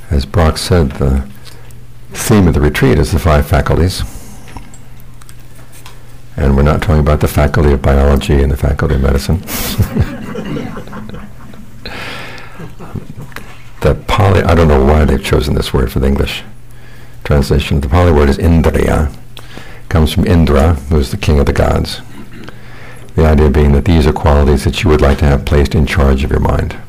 As Brock said, the theme of the retreat is the 5 faculties. And we're not talking about the faculty of biology and the faculty of medicine. The Pali, I don't know why they've chosen this word for the English translation. The Pali word is Indriya. It comes from Indra, who's the king of the gods. The idea being that these are qualities that you would like to have placed in charge of your mind.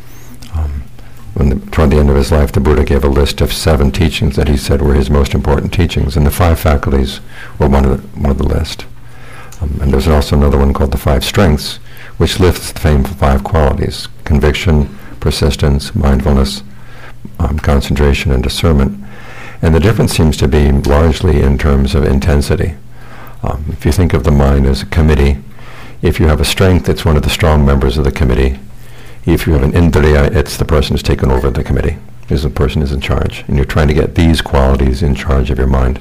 Toward the end of his life, the Buddha gave a list of 7 teachings that he said were his most important teachings, and the 5 faculties were one of the list. And there's also another one called the 5 strengths, which lists the same 5 qualities: conviction, persistence, mindfulness, concentration, and discernment. And the difference seems to be largely in terms of intensity. If you think of the mind as a committee, if you have a strength, it's one of the strong members of the committee. If you have an indriya, it's the person who's taken over the committee. Is the person who's in charge. And you're trying to get these qualities in charge of your mind.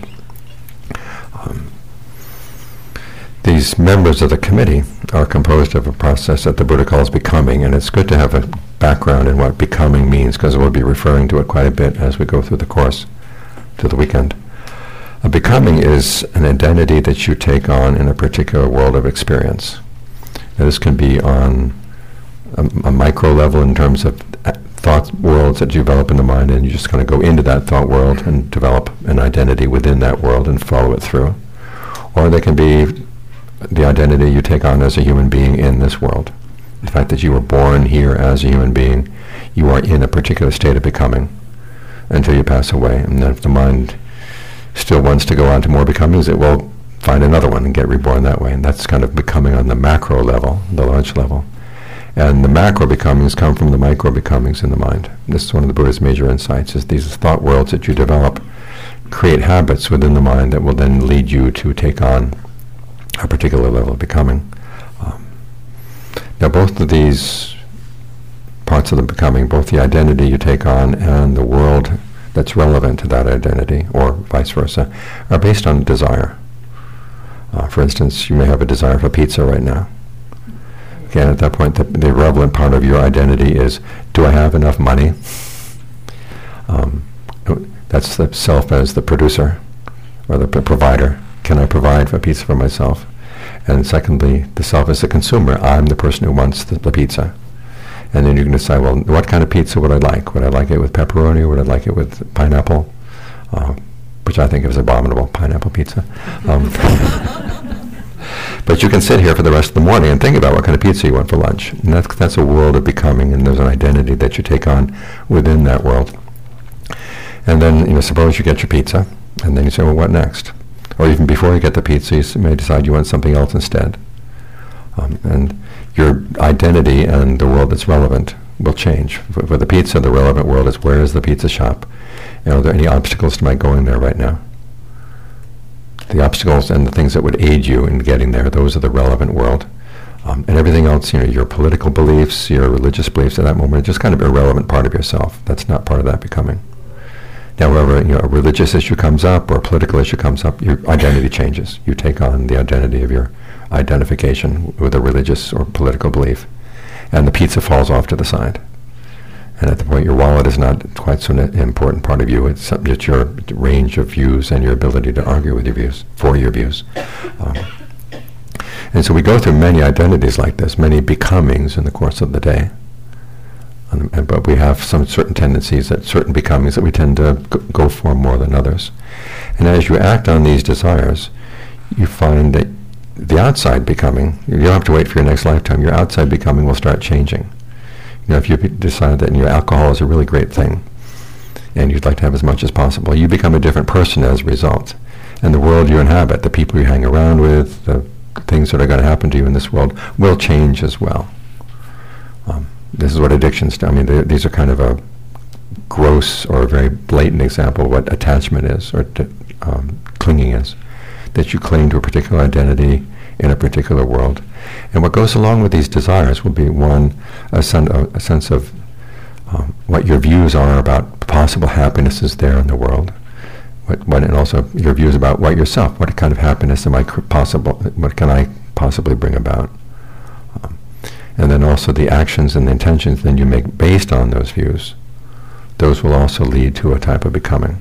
These members of the committee are composed of a process that the Buddha calls becoming, and it's good to have a background in what becoming means, because we'll be referring to it quite a bit as we go through the course to the weekend. A becoming is an identity that you take on in a particular world of experience. Now, this can be on a micro level in terms of thought worlds that you develop in the mind, and you just kind of go into that thought world and develop an identity within that world and follow it through. Or they can be the identity you take on as a human being in this world. The fact that you were born here as a human being, you are in a particular state of becoming until you pass away. And then if the mind still wants to go on to more becomings, it will find another one and get reborn that way. And that's kind of becoming on the macro level, the large level. And the macro becomings come from the micro becomings in the mind. This is one of the Buddha's major insights, is these thought worlds that you develop create habits within the mind that will then lead you to take on a particular level of becoming. Now both of these parts of the becoming, both the identity you take on and the world that's relevant to that identity, or vice versa, are based on desire. For instance, you may have a desire for pizza right now. Again, at that point, the relevant part of your identity is, do I have enough money? That's the self as the producer or the provider. Can I provide for pizza for myself? And secondly, the self as the consumer. I'm the person who wants the pizza. And then you can decide, well, what kind of pizza would I like? Would I like it with pepperoni, or would I like it with pineapple? Which I think is abominable, pineapple pizza. But you can sit here for the rest of the morning and think about what kind of pizza you want for lunch. And that's a world of becoming, and there's an identity that you take on within that world. And then, suppose you get your pizza, and then you say, well, what next? Or even before you get the pizza, you may decide you want something else instead. And your identity and the world that's relevant will change. For the pizza, the relevant world is, where is the pizza shop? And are there any obstacles to my going there right now? The obstacles and the things that would aid you in getting there, those are the relevant world. And everything else, your political beliefs, your religious beliefs at that moment, are just kind of irrelevant part of yourself. That's not part of that becoming. Now, however, a religious issue comes up or a political issue comes up, your identity changes. You take on the identity of your identification with a religious or political belief, and the pizza falls off to the side. And at the point, your wallet is not quite so an important part of you. It's your range of views and your ability to argue with your views, for your views. And so we go through many identities like this, many becomings in the course of the day. But we have some certain tendencies, that certain becomings that we tend to go for more than others. And as you act on these desires, you find that the outside becoming, you don't have to wait for your next lifetime, your outside becoming will start changing. If you decide that alcohol is a really great thing, and you'd like to have as much as possible, you become a different person as a result. And the world you inhabit, the people you hang around with, the things that are going to happen to you in this world will change as well. This is what addictions do. These are kind of a gross or a very blatant example of what attachment is, or clinging is. That you cling to a particular identity in a particular world. And what goes along with these desires will be, one, a sense of what your views are about possible happinesses there in the world, and also your views about what kind of happiness what can I possibly bring about. And then also the actions and the intentions then you make based on those views, those will also lead to a type of becoming.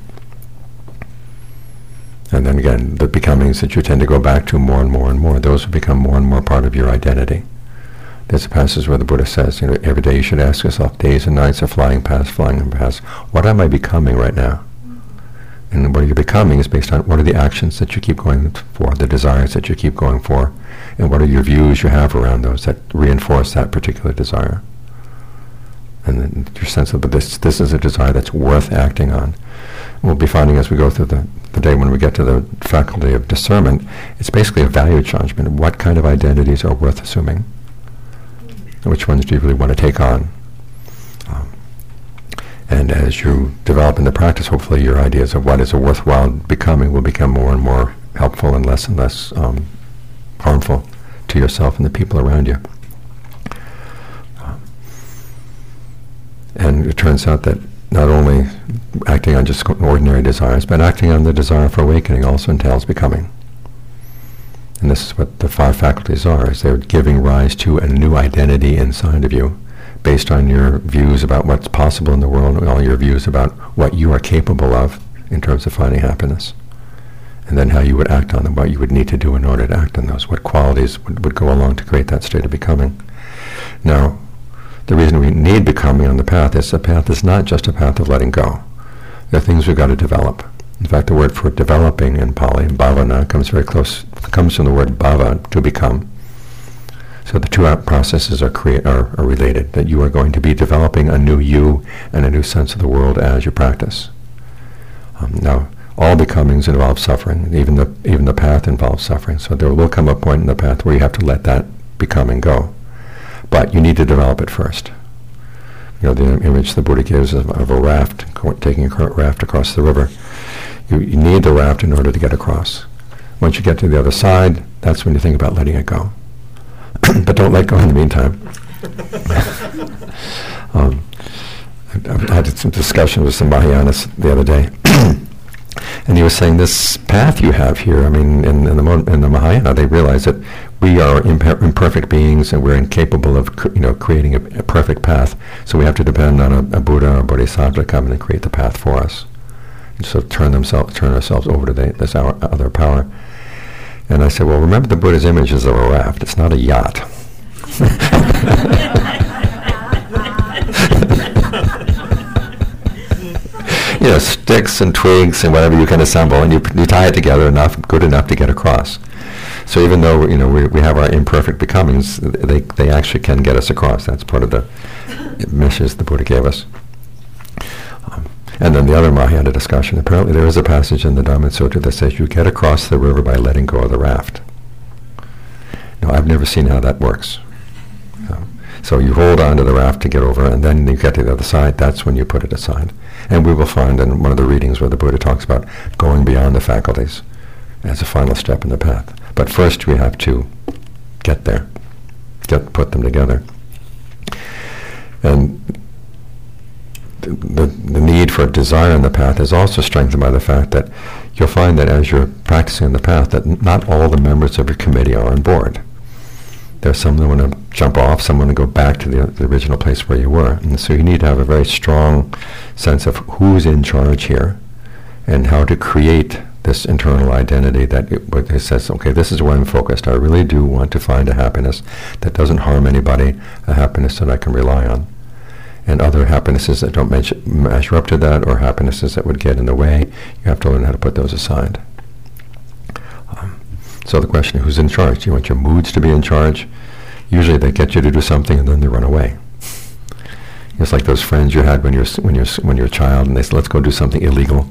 And then again, the becomings that you tend to go back to more and more and more, those will become more and more part of your identity. There's a passage where the Buddha says, every day you should ask yourself, days and nights are flying past, what am I becoming right now? And what you're becoming is based on what are the actions that you keep going for, the desires that you keep going for, and what are your views you have around those that reinforce that particular desire. And then your sense of, but this is a desire that's worth acting on. We'll be finding as we go through the day, when we get to the faculty of discernment, it's basically a value judgment. What kind of identities are worth assuming? Which ones do you really want to take on? And as you develop in the practice, hopefully your ideas of what is a worthwhile becoming will become more and more helpful and less harmful to yourself and the people around you. And it turns out that not only acting on just ordinary desires, but acting on the desire for awakening also entails becoming. And this is what the 5 faculties are, is they're giving rise to a new identity inside of you based on your views about what's possible in the world and all your views about what you are capable of in terms of finding happiness. And then how you would act on them, what you would need to do in order to act on those, what qualities would go along to create that state of becoming. Now, the reason we need becoming on the path is the path is not just a path of letting go. There are things we've got to develop. In fact, the word for developing in Pali, bhavana, comes from the word bhava, to become. So the two processes are related, that you are going to be developing a new you and a new sense of the world as you practice. Now, all becomings involve suffering. Even the path involves suffering. So there will come a point in the path where you have to let that becoming go. But you need to develop it first. The image the Buddha gives of a raft, taking a raft across the river. You need the raft in order to get across. Once you get to the other side, that's when you think about letting it go. But don't let go in the meantime. I had some discussion with some Mahayanas the other day, and he was saying this path you have here. I mean, in the Mahayana, they realize that we are imperfect beings, and we're incapable of creating a perfect path. So we have to depend on a Buddha or a Bodhisattva to come in and create the path for us. And so turn ourselves over to this other power. And I said, well, remember the Buddha's image is of a raft. It's not a yacht. Sticks and twigs and whatever you can assemble, and you tie it together good enough to get across. So even though we have our imperfect becomings, they actually can get us across. That's part of the message the Buddha gave us. And then the other Mahayana discussion, apparently there is a passage in the Dhamma Sutra that says you get across the river by letting go of the raft. Now, I've never seen how that works. So you hold on to the raft to get over, and then you get to the other side, that's when you put it aside. And we will find in one of the readings where the Buddha talks about going beyond the faculties as a final step in the path. But first we have to get there, put them together. And the need for desire in the path is also strengthened by the fact that you'll find that as you're practicing in the path that not all the members of your committee are on board. There's some that want to jump off, some want to go back to the original place where you were. And so you need to have a very strong sense of who's in charge here and how to create this internal identity that it says, okay, this is where I'm focused. I really do want to find a happiness that doesn't harm anybody, a happiness that I can rely on. And other happinesses that don't measure up to that, or happinesses that would get in the way, you have to learn how to put those aside. So the question is, who's in charge? Do you want your moods to be in charge? Usually they get you to do something and then they run away. It's like those friends you had when you're a child, and they say, let's go do something illegal.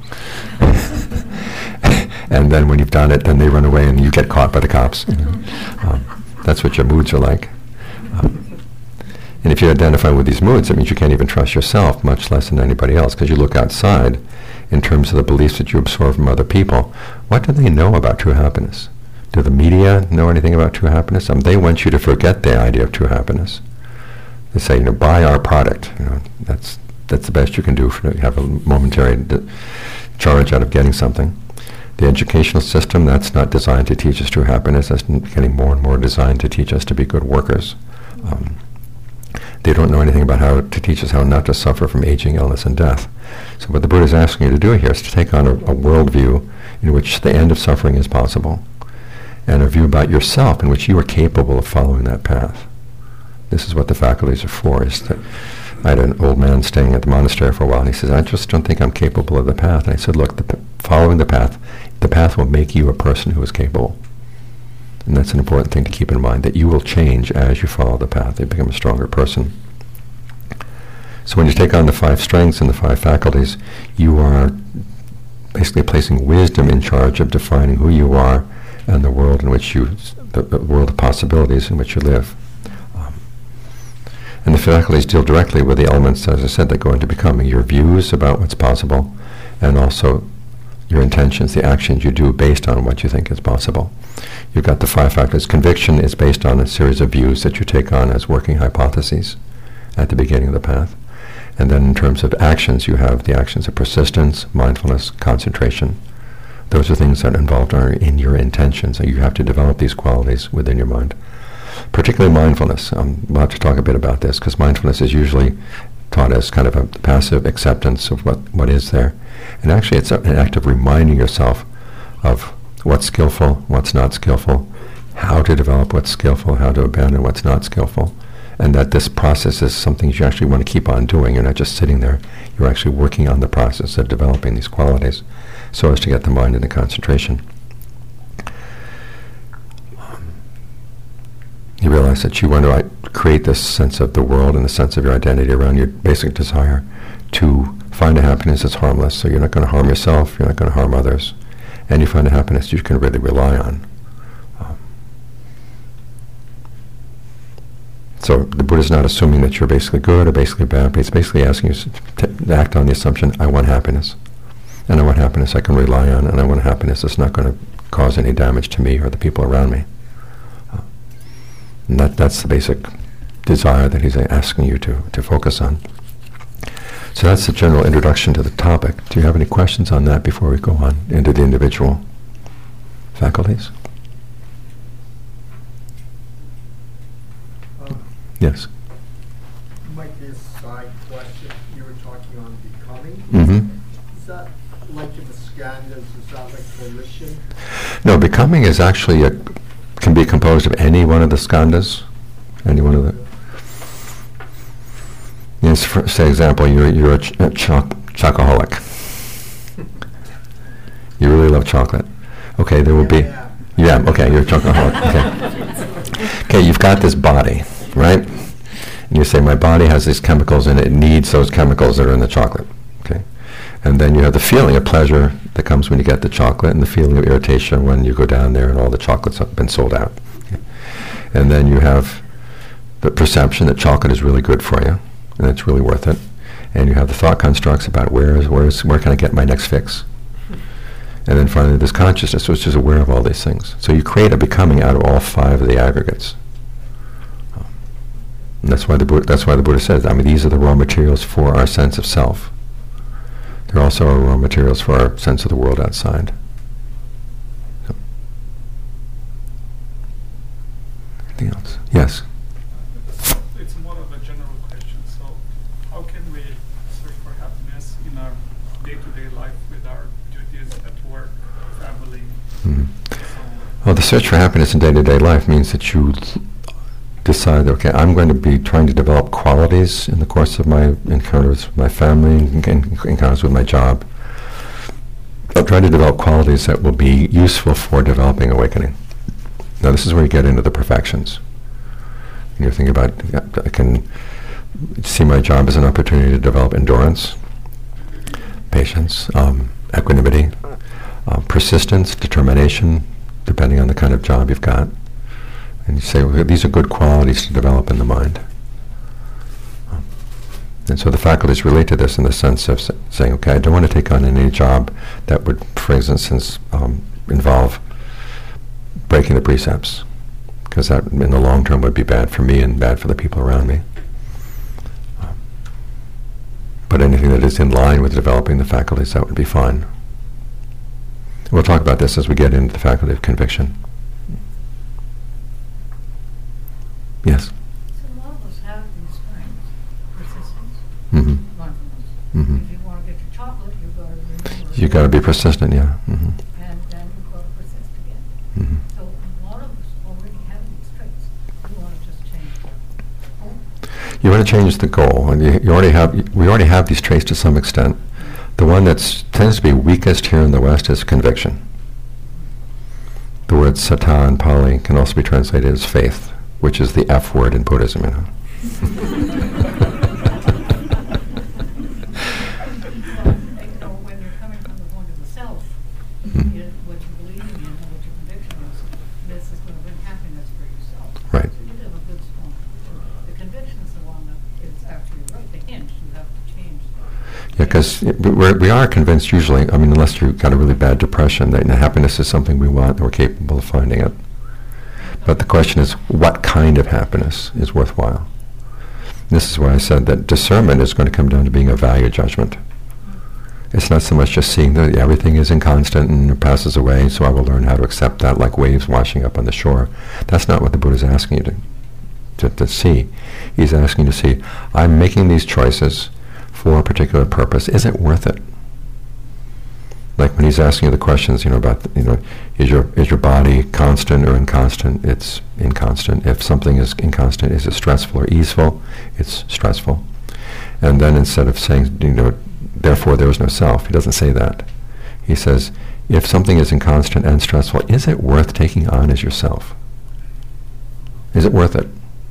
And then when you've done it, then they run away and you get caught by the cops. That's what your moods are like. And if you identify with these moods, that means you can't even trust yourself, much less than anybody else, because you look outside in terms of the beliefs that you absorb from other people. What do they know about true happiness? Do the media know anything about true happiness? They want you to forget the idea of true happiness. They say, buy our product. That's the best you can do to have a momentary charge out of getting something. The educational system, that's not designed to teach us true happiness. That's getting more and more designed to teach us to be good workers. They don't know anything about how to teach us how not to suffer from aging, illness, and death. So what the Buddha is asking you to do here is to take on a worldview in which the end of suffering is possible, and a view about yourself in which you are capable of following that path. This is what the faculties are for. Is that I had an old man staying at the monastery for a while, and he says, I just don't think I'm capable of the path. And I said, look, following the path will make you a person who is capable. And that's an important thing to keep in mind, that you will change as you follow the path. You become a stronger person. So when you take on the 5 strengths and the 5 faculties, you are basically placing wisdom in charge of defining who you are and the world in which the world of possibilities in which you live. And the faculties deal directly with the elements, as I said, that go into becoming: your views about what's possible, and also your intentions, the actions you do based on what you think is possible. You've got the 5 factors. Conviction is based on a series of views that you take on as working hypotheses at the beginning of the path. And then in terms of actions, you have the actions of persistence, mindfulness, concentration. Those are things that are in your intentions. So you have to develop these qualities within your mind. Particularly mindfulness. We'll have to talk a bit about this, because mindfulness is usually taught as kind of a passive acceptance of what is there. And actually it's an act of reminding yourself of what's skillful, what's not skillful, how to develop what's skillful, how to abandon what's not skillful. And that this process is something you actually want to keep on doing. You're not just sitting there. You're actually working on the process of developing these qualities so as to get the mind into concentration. You realize that you want to create this sense of the world and the sense of your identity around your basic desire to find a happiness that's harmless. So you're not going to harm yourself, you're not going to harm others, and you find a happiness you can really rely on. So the Buddha's not assuming that you're basically good or basically bad, but he's basically asking you to act on the assumption, I want happiness. And I want happiness I can rely on, and I want happiness that's not going to cause any damage to me or the people around me. And that's the basic desire that he's asking you to focus on. So that's the general introduction to the topic. Do you have any questions on that before we go on into the individual faculties? Yes. Might be a side question. You were talking on becoming. Mm-hmm. Is that like in the skandhas? Is that like volition? No, becoming is actually can be composed of any one of the skandhas, any one of the. Yes, for example, you're a chocoholic. You really love chocolate. Okay, there will be. Yeah. Okay, you're a chocoholic. Okay. Okay, you've got this body, right? And you say, my body has these chemicals in it. It needs those chemicals that are in the chocolate. Okay. And then you have the feeling of pleasure that comes when you get the chocolate, and the feeling of irritation when you go down there and all the chocolates have been sold out. Okay. And then you have the perception that chocolate is really good for you, and it's really worth it. And you have the thought constructs about where can I get my next fix? And then finally there's consciousness, which is aware of all these things. So you create a becoming out of all 5 of the aggregates. And that's why the Buddha says, I mean, these are the raw materials for our sense of self. They're also our raw materials for our sense of the world outside. So. Anything else? Yes? It's more of a general question. So how can we search for happiness in our day-to-day life with our duties at work, family, Mm-hmm. and so on? Well, the search for happiness in day-to-day life means that you decide, okay, I'm going to be trying to develop qualities in the course of my encounters with my family, encounters with my job. I'm trying to develop qualities that will be useful for developing awakening. Now, this is where you get into the perfections. And you're thinking about, I can see my job as an opportunity to develop endurance, patience, equanimity, persistence, determination, depending on the kind of job you've got. And you say, well, these are good qualities to develop in the mind. And so the faculties relate to this in the sense of saying, okay, I don't want to take on any job that would, for instance, involve breaking the precepts, because that in the long term would be bad for me and bad for the people around me. But anything that is in line with developing the faculties, that would be fine. We'll talk about this as we get into the faculty of conviction. Yes? So a lot of us have these strengths: persistence, Mm-hmm. mindfulness. Mm-hmm. If you want to get your you've got to remember. You got to be persistent, yeah. Mm-hmm. And then you've got to persist again. Mm-hmm. So a lot of us already have these traits. We want to just change them. You want to change the goal, and we already have these traits to some extent. The one that tends to be weakest here in the West is conviction. The word sattva in Pali can also be translated as faith, which is the F word in Buddhism, you know. When you're coming from the point of the self, Mhm. what you're believing in and what your conviction is, this is going to bring happiness for yourself. Right. So you have a good strong conviction. The conviction is the one that is actually right, the hinge you have to change. Yeah, because we are convinced usually, I mean, unless you've got a really bad depression, that happiness is something we want and we're capable of finding it. But the question is, what kind of happiness is worthwhile? This is why I said that discernment is going to come down to being a value judgment. It's not so much just seeing that everything is inconstant and it passes away, so I will learn how to accept that like waves washing up on the shore. That's not what the Buddha is asking you to see. He's asking you to see, I'm making these choices for a particular purpose. Is it worth it? Like when he's asking you the questions, about, is your body constant or inconstant? It's inconstant. If something is inconstant, is it stressful or easeful? It's stressful. And then instead of saying, therefore there is no self, he doesn't say that. He says, if something is inconstant and stressful, is it worth taking on as yourself? Is it worth it?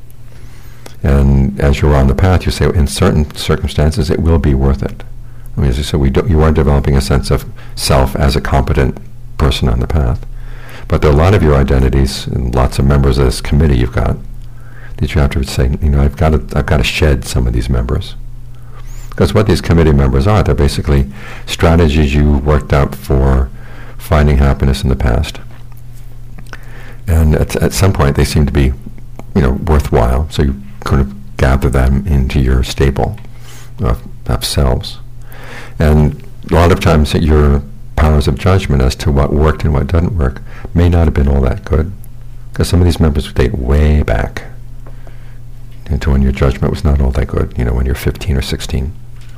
And as you're on the path, you say, in certain circumstances, it will be worth it. I mean, as you said, you are developing a sense of self as a competent person on the path. But there are a lot of your identities and lots of members of this committee you've got that you have to say, I've got to shed some of these members. Because what these committee members are, they're basically strategies you worked out for finding happiness in the past. And at some point, they seem to be, worthwhile. So you kind of gather them into your stable of selves. And a lot of times your powers of judgment as to what worked and what doesn't work may not have been all that good. Because some of these members date way back into when your judgment was not all that good, when you're 15 or 16.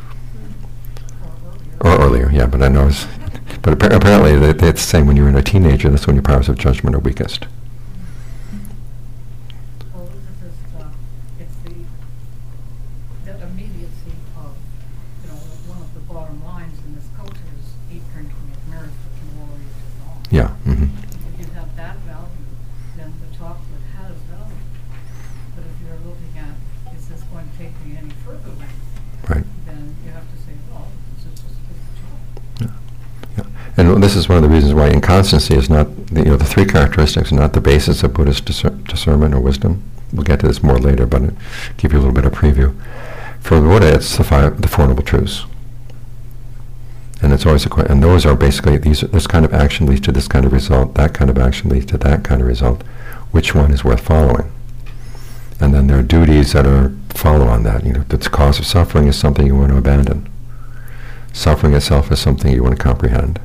Or earlier, yeah, but I know but apparently it's the same when you're in a teenager, that's when your powers of judgment are weakest. Well, it's the immediacy of, one of the bottom lines in this culture is eat, drink, and get married, but the more you go on. Yeah. Mm-hmm. If you have that value, then the chocolate has value. But if you're looking at, is this going to take me any further length? Right. Then you have to say, well, this is just a piece of chocolate. And this is one of the reasons why inconstancy is not, the three characteristics are not the basis of Buddhist discernment or wisdom. We'll get to this more later, but I'll give you a little bit of preview. For the Buddha, it's the Four Noble Truths. And it's always and those are basically, this kind of action leads to this kind of result, that kind of action leads to that kind of result. Which one is worth following? And then there are duties that follow on that. The cause of suffering is something you want to abandon. Suffering itself is something you want to comprehend.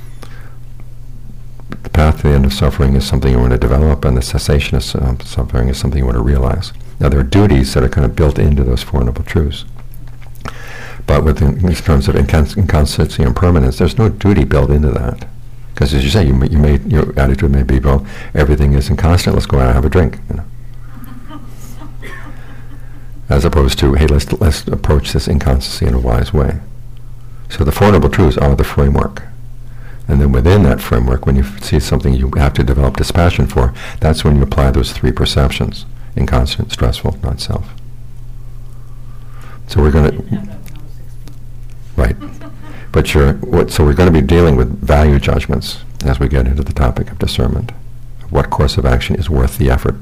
The path to the end of suffering is something you want to develop, and the cessation of suffering is something you want to realize. Now, there are duties that are kind of built into those Four Noble Truths. But in terms of inconstancy and permanence, there's no duty built into that. Because as you say, your attitude may be, well, everything is inconstant, let's go out and have a drink. As opposed to, hey, let's approach this inconstancy in a wise way. So the Four Noble Truths are the framework. And then within that framework, when you see something you have to develop dispassion for, that's when you apply those three perceptions: inconstant, stressful, not self. So we're going to... Right. But so we're going to be dealing with value judgments as we get into the topic of discernment. What course of action is worth the effort?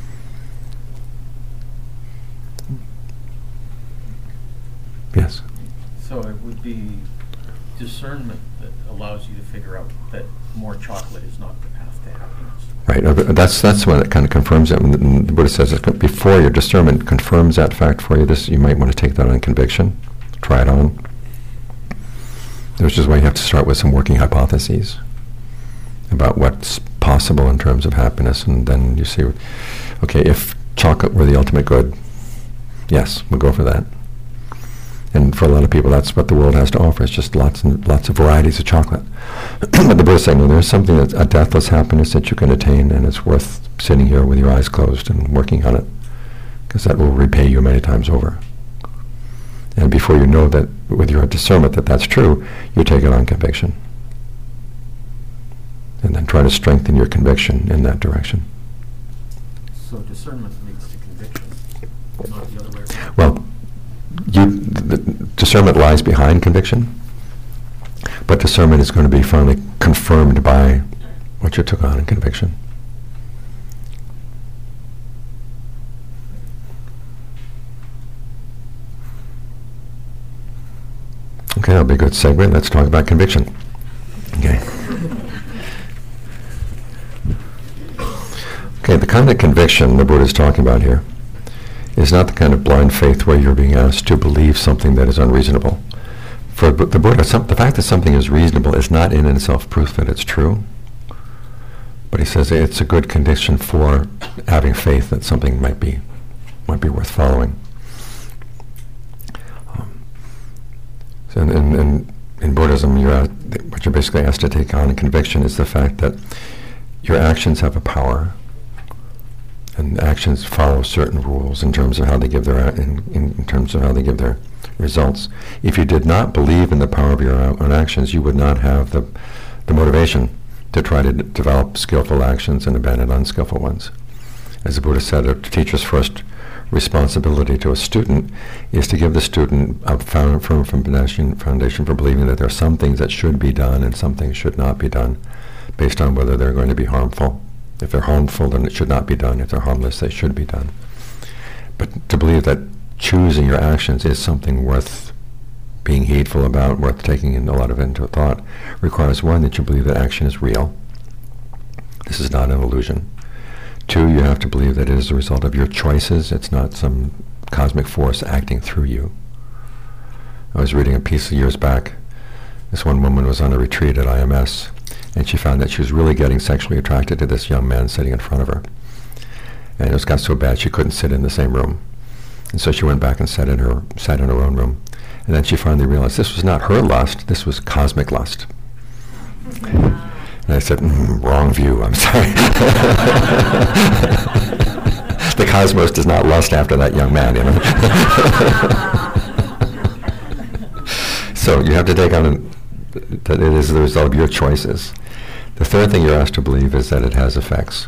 Yes? So it would be discernment that allows you to figure out that more chocolate is not the path to happiness. Right. That's when it kind of confirms it. When the Buddha says that before your discernment confirms that fact for you, you might want to take that on conviction, try it on. Which is why you have to start with some working hypotheses about what's possible in terms of happiness, and then you see, okay, if chocolate were the ultimate good, yes, we'll go for that. And for a lot of people, that's what the world has to offer. It's just lots and lots of varieties of chocolate. But the Buddha is saying, no, there's something that's a deathless happiness that you can attain, and it's worth sitting here with your eyes closed and working on it, because that will repay you many times over. And before you know that, with your discernment that that's true, you take it on conviction. And then try to strengthen your conviction in that direction. So discernment leads to conviction, not the other way around. Well, the discernment lies behind conviction, but discernment is going to be finally confirmed by what you took on in conviction. Okay, that'll be a good segue. Let's talk about conviction. Okay. Okay, the kind of conviction the Buddha is talking about here is not the kind of blind faith where you're being asked to believe something that is unreasonable. For the Buddha, the fact that something is reasonable is not in itself proof that it's true. But he says it's a good condition for having faith that something might be worth following. So in Buddhism, what you're basically asked to take on in conviction is the fact that your actions have a power. And actions follow certain rules in terms of how they give their in terms of how they give their results. If you did not believe in the power of your own actions, you would not have the motivation to try to develop skillful actions and abandon unskillful ones. As the Buddha said, a teacher's first responsibility to a student is to give the student a firm foundation for believing that there are some things that should be done and some things should not be done, based on whether they're going to be harmful. If they're harmful, then it should not be done. If they're harmless, they should be done. But to believe that choosing your actions is something worth being heedful about, worth taking in a lot of into thought, requires, one, that you believe that action is real. This is not an illusion. Two, you have to believe that it is the result of your choices. It's not some cosmic force acting through you. I was reading a piece years back. This one woman was on a retreat at IMS, and she found that she was really getting sexually attracted to this young man sitting in front of her. And it got so bad she couldn't sit in the same room. And so she went back and sat in her own room. And then she finally realized this was not her lust, this was cosmic lust. And I said, wrong view, I'm sorry. The cosmos does not lust after that young man, you know. So you have to take on that it is the result of your choices. The third thing you're asked to believe is that it has effects.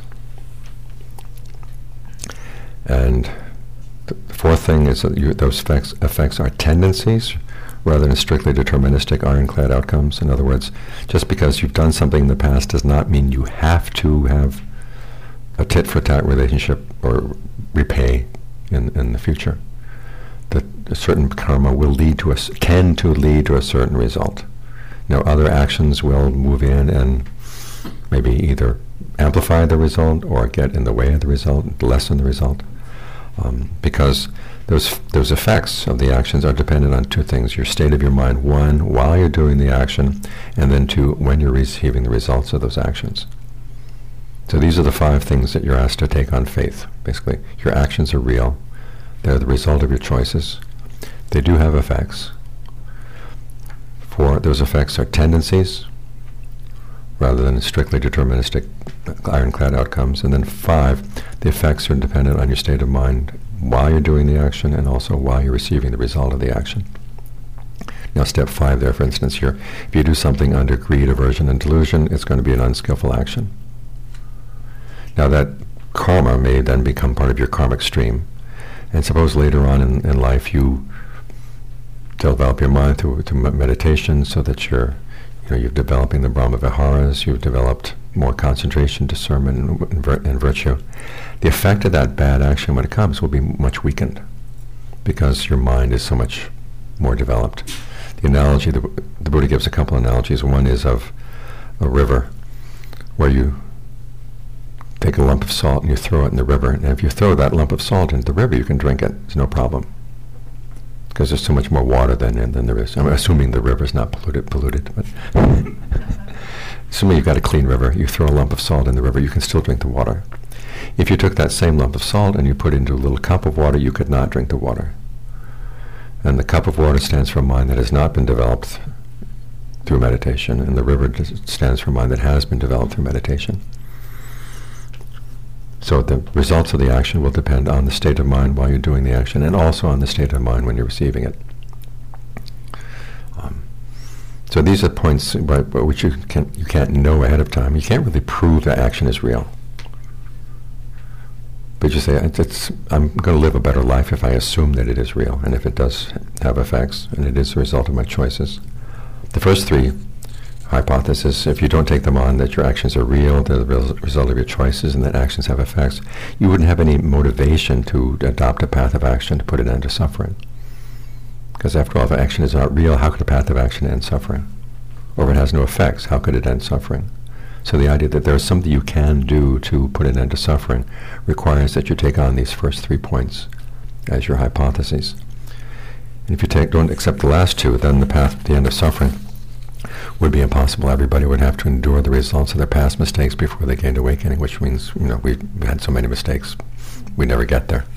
And the fourth thing is that those effects are tendencies rather than strictly deterministic, ironclad outcomes. In other words, just because you've done something in the past does not mean you have to have a tit-for-tat relationship or repay in the future. That a certain karma will tend to lead to a certain result. Now, other actions will move in and maybe either amplify the result or get in the way of the result, lessen the result, because those effects of the actions are dependent on two things: your state of your mind, one, while you're doing the action, and then two, when you're receiving the results of those actions. So these are the 5 things that you're asked to take on faith. Basically, your actions are real. They're the result of your choices. They do have effects. 4, those effects are tendencies rather than strictly deterministic ironclad outcomes. And then 5, the effects are dependent on your state of mind while you're doing the action and also while you're receiving the result of the action. Now, step 5 there, for instance, here, if you do something under greed, aversion, and delusion, it's going to be an unskillful action. Now, that karma may then become part of your karmic stream. And suppose later on in life you develop your mind through meditation so that you're developing the Brahma Viharas, you've developed more concentration, discernment, and virtue. The effect of that bad action when it comes will be much weakened because your mind is so much more developed. The analogy, the Buddha gives a couple analogies. One is of a river where you take a lump of salt and you throw it in the river. And if you throw that lump of salt into the river, you can drink it. It's no problem. Because there's so much more water than there is. I'm assuming the river's not polluted, but assuming you've got a clean river, you throw a lump of salt in the river, you can still drink the water. If you took that same lump of salt and you put it into a little cup of water, you could not drink the water. And the cup of water stands for a mind that has not been developed through meditation, and the river stands for a mind that has been developed through meditation. So the results of the action will depend on the state of mind while you're doing the action, and also on the state of mind when you're receiving it. So these are points which you can't know ahead of time. You can't really prove that action is real. But you say, I'm going to live a better life if I assume that it is real, and if it does have effects, and it is the result of my choices. The first three hypotheses, if you don't take them on, that your actions are real, they're the result of your choices, and that actions have effects, you wouldn't have any motivation to adopt a path of action to put an end to suffering. Because after all, if action is not real, how could a path of action end suffering? Or if it has no effects, how could it end suffering? So the idea that there is something you can do to put an end to suffering requires that you take on these first 3 points as your hypotheses. And if you don't accept the last two, then the path to the end of suffering would be impossible. Everybody would have to endure the results of their past mistakes before they gained awakening, which means, we've had so many mistakes, we never get there.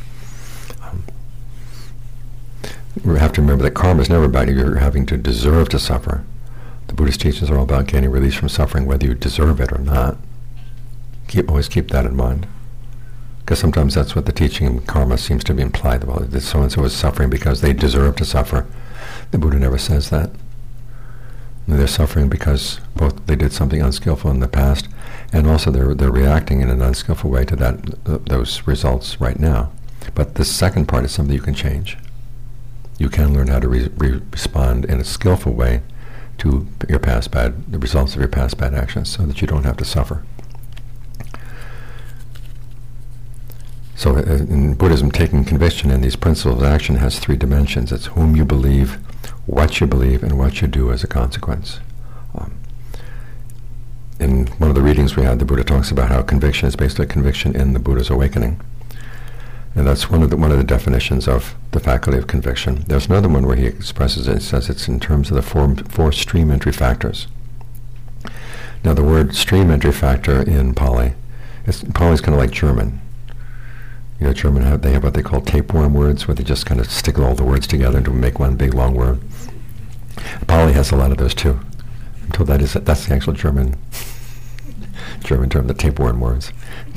We have to remember that karma is never about you having to deserve to suffer. The Buddhist teachings are all about gaining release from suffering, whether you deserve it or not. Always keep that in mind. Because sometimes that's what the teaching in karma seems to be implied. Well, that so-and-so is suffering because they deserve to suffer. The Buddha never says that. They're suffering because both they did something unskillful in the past, and also they're reacting in an unskillful way to those results right now. But the second part is something you can change. You can learn how to respond in a skillful way to the results of your past bad actions, so that you don't have to suffer. So in Buddhism, taking conviction in these principles of action has 3 dimensions. It's whom you believe, what you believe, and what you do as a consequence. In one of the readings we had, the Buddha talks about how conviction is basically conviction in the Buddha's awakening. And that's one of the definitions of the faculty of conviction. There's another one where he expresses it. He says it's in terms of the 4 stream entry factors. Now the word stream entry factor in Pali is kind of like German. German, they have what they call tapeworm words, where they just kind of stick all the words together to make one big long word. Pali has a lot of those too. I'm told that's the actual German term, the tapeworm words.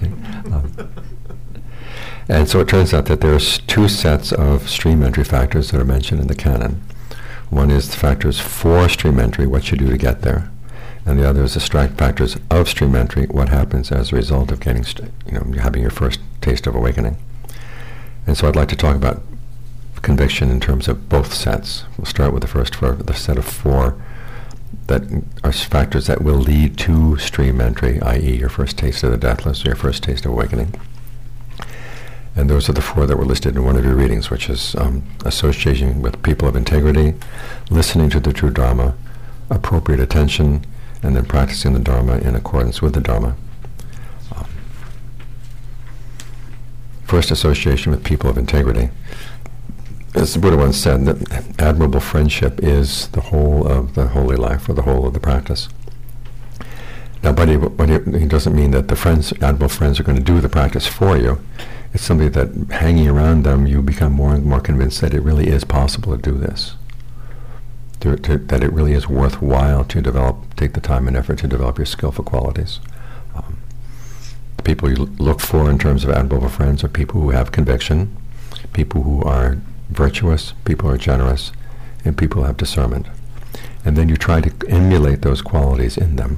And so it turns out that there's 2 sets of stream entry factors that are mentioned in the canon. One is the factors for stream entry, what you do to get there, and the other is the factors of stream entry, what happens as a result of getting, having your first taste of awakening. And so I'd like to talk about conviction in terms of both sets. We'll start with the set of 4 that are factors that will lead to stream entry, i.e. your first taste of the deathless, or your first taste of awakening. And those are the 4 that were listed in one of your readings, which is association with people of integrity, listening to the true Dharma, appropriate attention, and then practicing the Dharma in accordance with the Dharma. First, association with people of integrity. As the Buddha once said, that admirable friendship is the whole of the holy life, or the whole of the practice. Now, but he doesn't mean that the admirable friends are going to do the practice for you. It's something that hanging around them, you become more and more convinced that it really is possible to do this. That it really is worthwhile to take the time and effort to develop your skillful qualities. The people you look for in terms of admirable friends are people who have conviction, people who are virtuous, people who are generous, and people who have discernment. And then you try to emulate those qualities in them.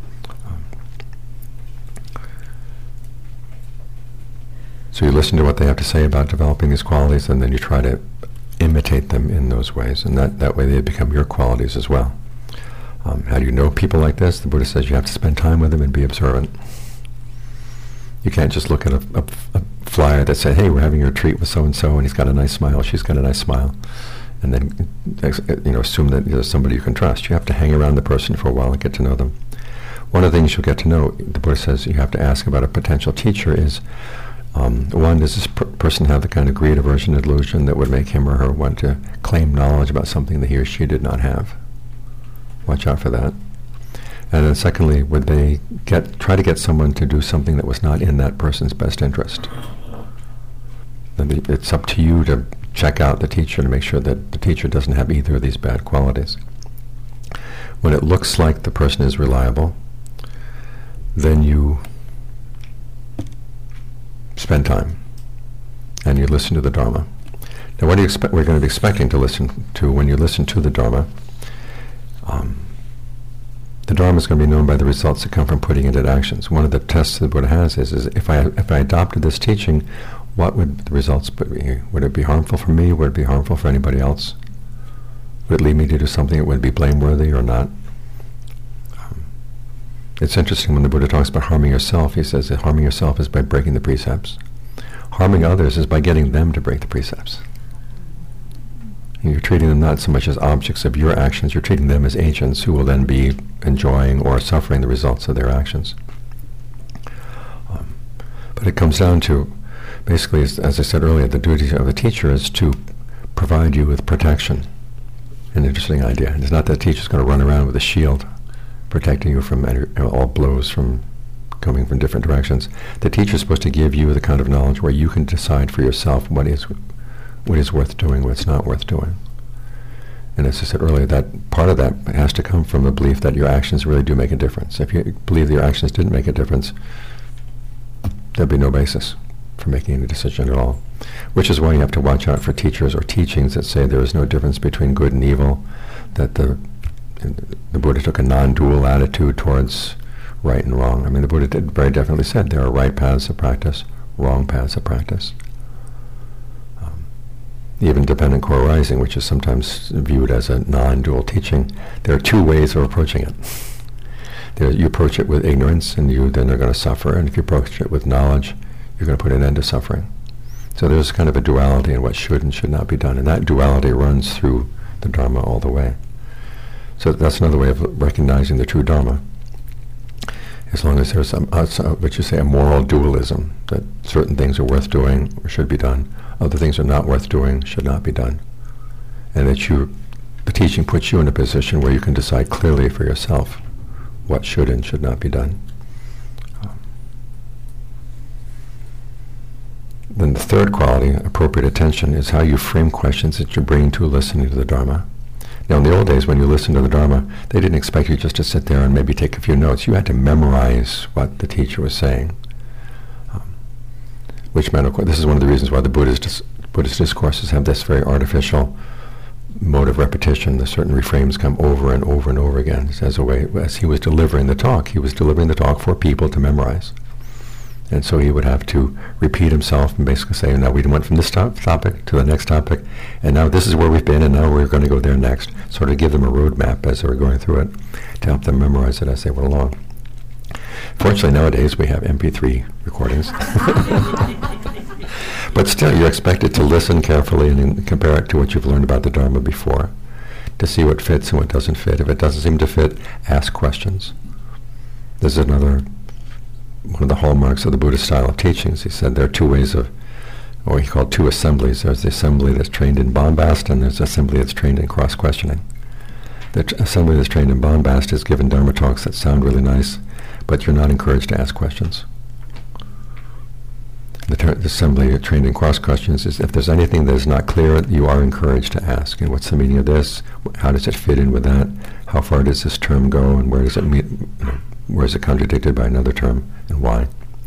So you listen to what they have to say about developing these qualities, and then you try to imitate them in those ways, and that way they become your qualities as well. How do you know people like this? The Buddha says you have to spend time with them and be observant. You can't just look at a flyer that says, hey, we're having a retreat with so-and-so, and he's got a nice smile, she's got a nice smile, and then assume that there's somebody you can trust. You have to hang around the person for a while and get to know them. One of the things you'll get to know, the Buddha says you have to ask about a potential teacher is, one, does this person have the kind of greed, aversion, and delusion that would make him or her want to claim knowledge about something that he or she did not have? Watch out for that. And then secondly, would they try to get someone to do something that was not in that person's best interest? And it's up to you to check out the teacher to make sure that the teacher doesn't have either of these bad qualities. When it looks like the person is reliable, then you spend time and you listen to the Dharma. Now, what do you expect? We're going to be expecting to listen to when you listen to the Dharma. The Dharma is going to be known by the results that come from putting it into actions. One of the tests that the Buddha has is if I adopted this teaching, what would the results be? Would it be harmful for me? Would it be harmful for anybody else? Would it lead me to do something that would be blameworthy or not? It's interesting when the Buddha talks about harming yourself, he says that harming yourself is by breaking the precepts. Harming others is by getting them to break the precepts. You're treating them not so much as objects of your actions, you're treating them as agents who will then be enjoying or suffering the results of their actions. But it comes down to, basically, as I said earlier, the duty of a teacher is to provide you with protection. An interesting idea. It's not that the teacher's going to run around with a shield protecting you from all blows from coming from different directions. The teacher's supposed to give you the kind of knowledge where you can decide for yourself what is worth doing, what's not worth doing. And as I said earlier, that part of that has to come from the belief that your actions really do make a difference. If you believe that your actions didn't make a difference, there'd be no basis for making any decision at all. Which is why you have to watch out for teachers or teachings that say there is no difference between good and evil, that the Buddha took a non-dual attitude towards right and wrong. I mean, the Buddha very definitely said there are right paths of practice, wrong paths of practice. Even dependent core arising, which is sometimes viewed as a non-dual teaching, there are two ways of approaching it. You approach it with ignorance, and then are going to suffer, and if you approach it with knowledge, you're going to put an end to suffering. So there's kind of a duality in what should and should not be done, and that duality runs through the Dharma all the way. So that's another way of recognizing the true Dharma. As long as there's what you say, a moral dualism, that certain things are worth doing or should be done, other things are not worth doing, should not be done. And that the teaching puts you in a position where you can decide clearly for yourself what should and should not be done. Then the third quality, appropriate attention, is how you frame questions that you bring to listening to the Dharma. Now, in the old days, when you listened to the Dharma, they didn't expect you just to sit there and maybe take a few notes. You had to memorize what the teacher was saying. Which meant, of course, this is one of the reasons why the Buddhist discourses have this very artificial mode of repetition. The certain refrains come over and over and over again as a way, as he was delivering the talk. He was delivering the talk for people to memorize. And so he would have to repeat himself and basically say, now we went from this topic to the next topic, and now this is where we've been, and now we're going to go there next. Sort of give them a roadmap as they were going through it to help them memorize it as they went along. Fortunately, nowadays we have MP3 recordings. But still, you're expected to listen carefully and compare it to what you've learned about the Dharma before, to see what fits and what doesn't fit. If it doesn't seem to fit, ask questions. This is one of the hallmarks of the Buddhist style of teachings. He said there are two ways of, or he called two assemblies. There's the assembly that's trained in bombast, and there's the assembly that's trained in cross-questioning. The assembly that's trained in bombast is given Dharma talks that sound really nice, but you're not encouraged to ask questions. The assembly trained in cross-questions is if there's anything that is not clear, you are encouraged to ask. And what's the meaning of this? How does it fit in with that? How far does this term go, and where does it meet? Where is it contradicted by another term, and why?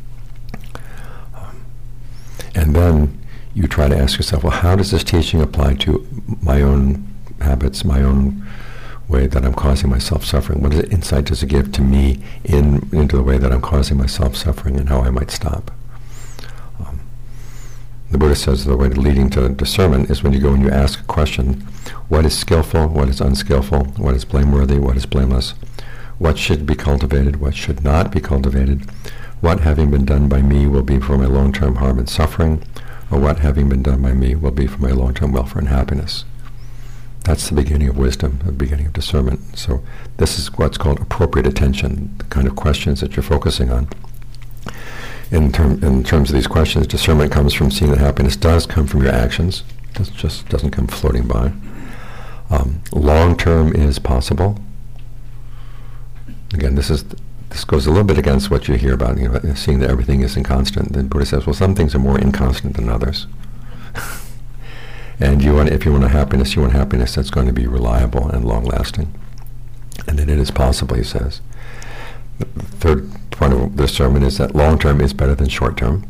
And then you try to ask yourself, well, how does this teaching apply to my own habits, my own way that I'm causing myself suffering? What insight does it give to me into the way that I'm causing myself suffering and how I might stop? The Buddha says the way to leading to discernment is when you go and you ask a question, what is skillful, what is unskillful, what is blameworthy, what is blameless, what should be cultivated, what should not be cultivated, what having been done by me will be for my long-term harm and suffering, or what having been done by me will be for my long-term welfare and happiness. That's the beginning of wisdom, the beginning of discernment. So this is what's called appropriate attention, the kind of questions that you're focusing on. In terms of these questions, discernment comes from seeing that happiness does come from your actions. It just doesn't come floating by. Long-term is possible. Again, this goes a little bit against what you hear about, seeing that everything is inconstant. The Buddha says, well, some things are more inconstant than others. And if you want happiness, you want happiness that's going to be reliable and long-lasting. And that it is possible, he says. The third point of this sermon is that long-term is better than short-term,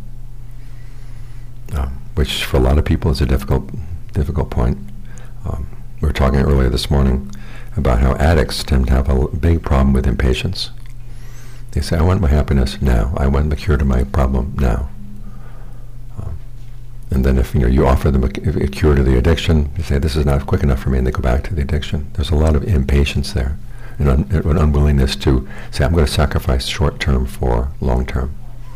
which for a lot of people is a difficult point. We were talking earlier this morning about how addicts tend to have a big problem with impatience. They say, I want my happiness now. I want the cure to my problem now. And then if you offer them a cure to the addiction, they say, this is not quick enough for me, and they go back to the addiction. There's a lot of impatience there, and an unwillingness to say, I'm going to sacrifice short-term for long-term.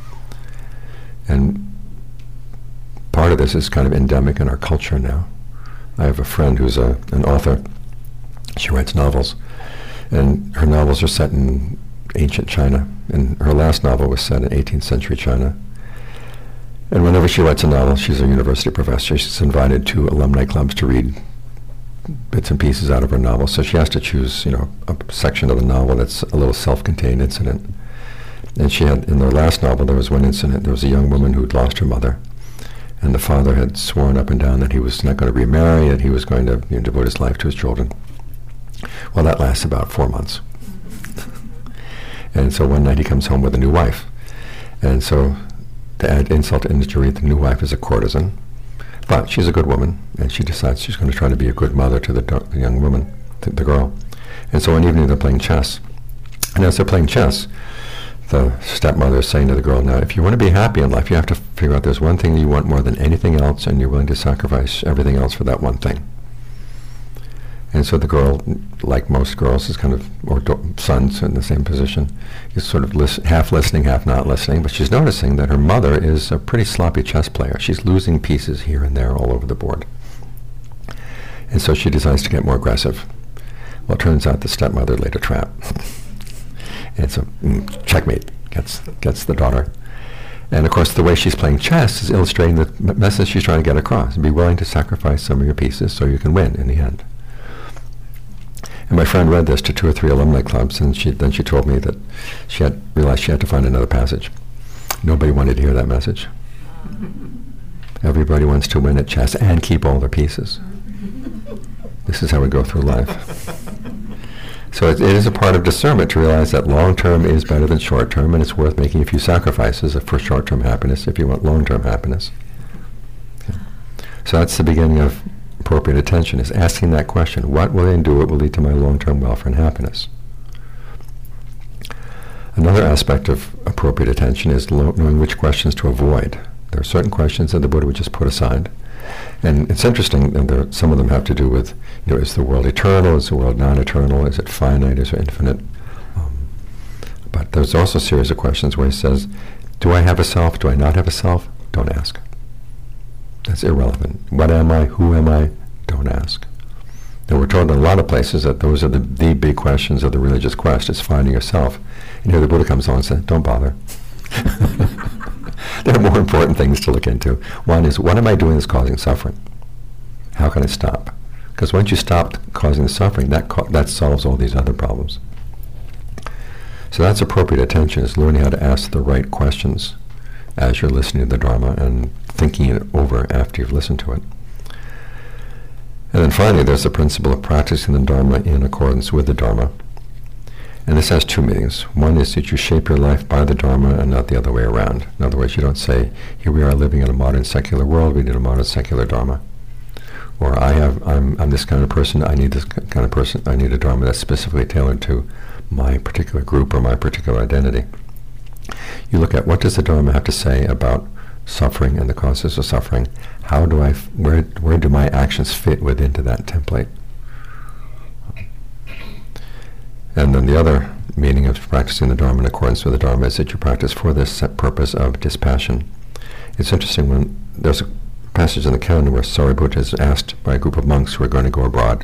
And part of this is kind of endemic in our culture now. I have a friend who's an author. She writes novels, and her novels are set in ancient China, and her last novel was set in 18th century China. And whenever she writes a novel, she's a university professor, she's invited to alumni clubs to read bits and pieces out of her novel. So she has to choose, a section of the novel that's a little self-contained incident. And she had, in their last novel, there was one incident. There was a young woman who'd lost her mother, and the father had sworn up and down that he was not going to remarry, that he was going to devote his life to his children. Well, that lasts about 4 months. And so one night he comes home with a new wife. And so to add insult to injury, the new wife is a courtesan, but she's a good woman, and she decides she's going to try to be a good mother to the young woman, to the girl. And so one evening they're playing chess. And as they're playing chess, the stepmother is saying to the girl, now, if you want to be happy in life, you have to figure out there's one thing you want more than anything else, and you're willing to sacrifice everything else for that one thing. And so the girl, like most girls, is kind of, or sons in the same position, is sort of half listening, half not listening, but she's noticing that her mother is a pretty sloppy chess player. She's losing pieces here and there all over the board. And so she decides to get more aggressive. Well, it turns out the stepmother laid a trap. And so, checkmate, gets the daughter. And of course, the way she's playing chess is illustrating the message she's trying to get across. Be willing to sacrifice some of your pieces so you can win in the end. And my friend read this to 2 or 3 alumni clubs, and then she told me that she had realized she had to find another passage. Nobody wanted to hear that message. Everybody wants to win at chess and keep all their pieces. This is how we go through life. So it is a part of discernment to realize that long-term is better than short-term, and it's worth making a few sacrifices for short-term happiness if you want long-term happiness. Okay. So that's the beginning of appropriate attention, is asking that question, what will I do? What will lead to my long-term welfare and happiness? Another aspect of appropriate attention is knowing which questions to avoid. There are certain questions that the Buddha would just put aside. And it's interesting, and some of them have to do with, is the world eternal? Is the world non-eternal? Is it finite? Is it infinite? But there's also a series of questions where he says, do I have a self? Do I not have a self? Don't ask. That's irrelevant. What am I? Who am I? Don't ask. And we're told in a lot of places that those are the big questions of the religious quest, is finding yourself. And here the Buddha comes along and says, don't bother. There are more important things to look into. One is, what am I doing that's causing suffering? How can I stop? Because once you stop causing the suffering, that solves all these other problems. So that's appropriate attention, is learning how to ask the right questions as you're listening to the Dharma and thinking it over after you've listened to it. And then finally, there's the principle of practicing the Dharma in accordance with the Dharma. And this has 2 meanings. One is that you shape your life by the Dharma and not the other way around. In other words, you don't say, here we are living in a modern secular world, we need a modern secular Dharma. Or I'm this kind of person, I need this kind of person, I need a Dharma that's specifically tailored to my particular group or my particular identity. You look at, what does the Dharma have to say about suffering and the causes of suffering? How do where do my actions fit within that template? And then the other meaning of practicing the Dharma in accordance with the Dharma is that you practice for this set purpose of dispassion. It's interesting, when there's a passage in the canon where Sariputta is asked by a group of monks who are going to go abroad,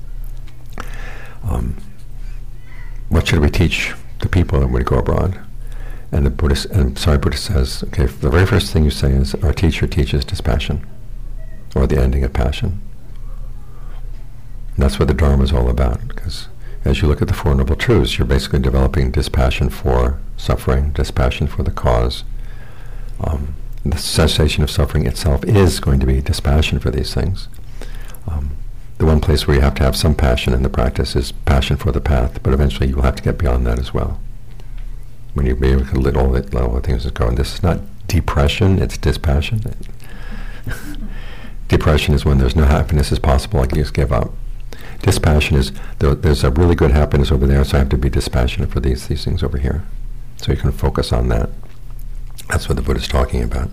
what should we teach the people when we go abroad? And Sariputta says, okay, the very first thing you say is, our teacher teaches dispassion, or the ending of passion. And that's what the Dharma is all about, because as you look at the Four Noble Truths, you're basically developing dispassion for suffering, dispassion for the cause. The cessation of suffering itself is going to be dispassion for these things. The one place where you have to have some passion in the practice is passion for the path, but eventually you will have to get beyond that as well. When you be able to let all the things that go. And this is not depression, it's dispassion. Depression is when there's no happiness is possible, like you just give up. Dispassion is, there's a really good happiness over there, so I have to be dispassionate for these things over here. So you can focus on that. That's what the Buddha's talking about.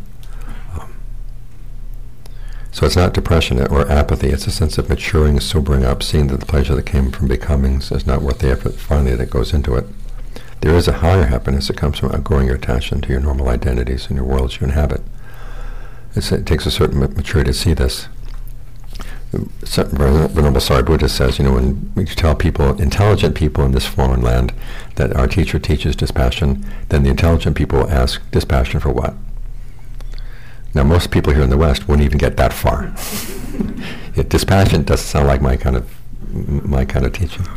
So it's not depression or apathy, it's a sense of maturing, sobering up, seeing that the pleasure that came from becoming is not worth the effort finally that goes into it. There is a higher happiness that comes from outgrowing your attachment to your normal identities and your worlds you inhabit. It takes a certain maturity to see this. Venerable Sariputta says, when we tell people, intelligent people in this foreign land, that our teacher teaches dispassion, then the intelligent people ask, dispassion for what? Now, most people here in the West wouldn't even get that far. Dispassion doesn't sound like my kind of teaching.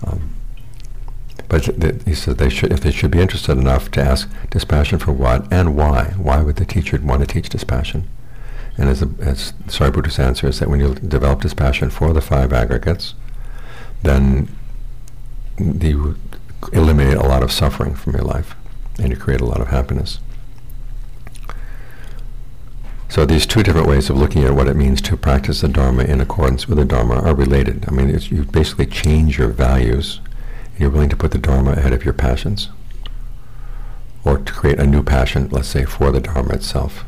But he says if they should be interested enough to ask dispassion for what and why. Why would the teacher want to teach dispassion? And as Sariputta's answer is that when you develop dispassion for the 5 aggregates, then you eliminate a lot of suffering from your life, and you create a lot of happiness. So these 2 different ways of looking at what it means to practice the Dharma in accordance with the Dharma are related. I mean, you basically change your values, and you're willing to put the Dharma ahead of your passions, or to create a new passion, let's say, for the Dharma itself.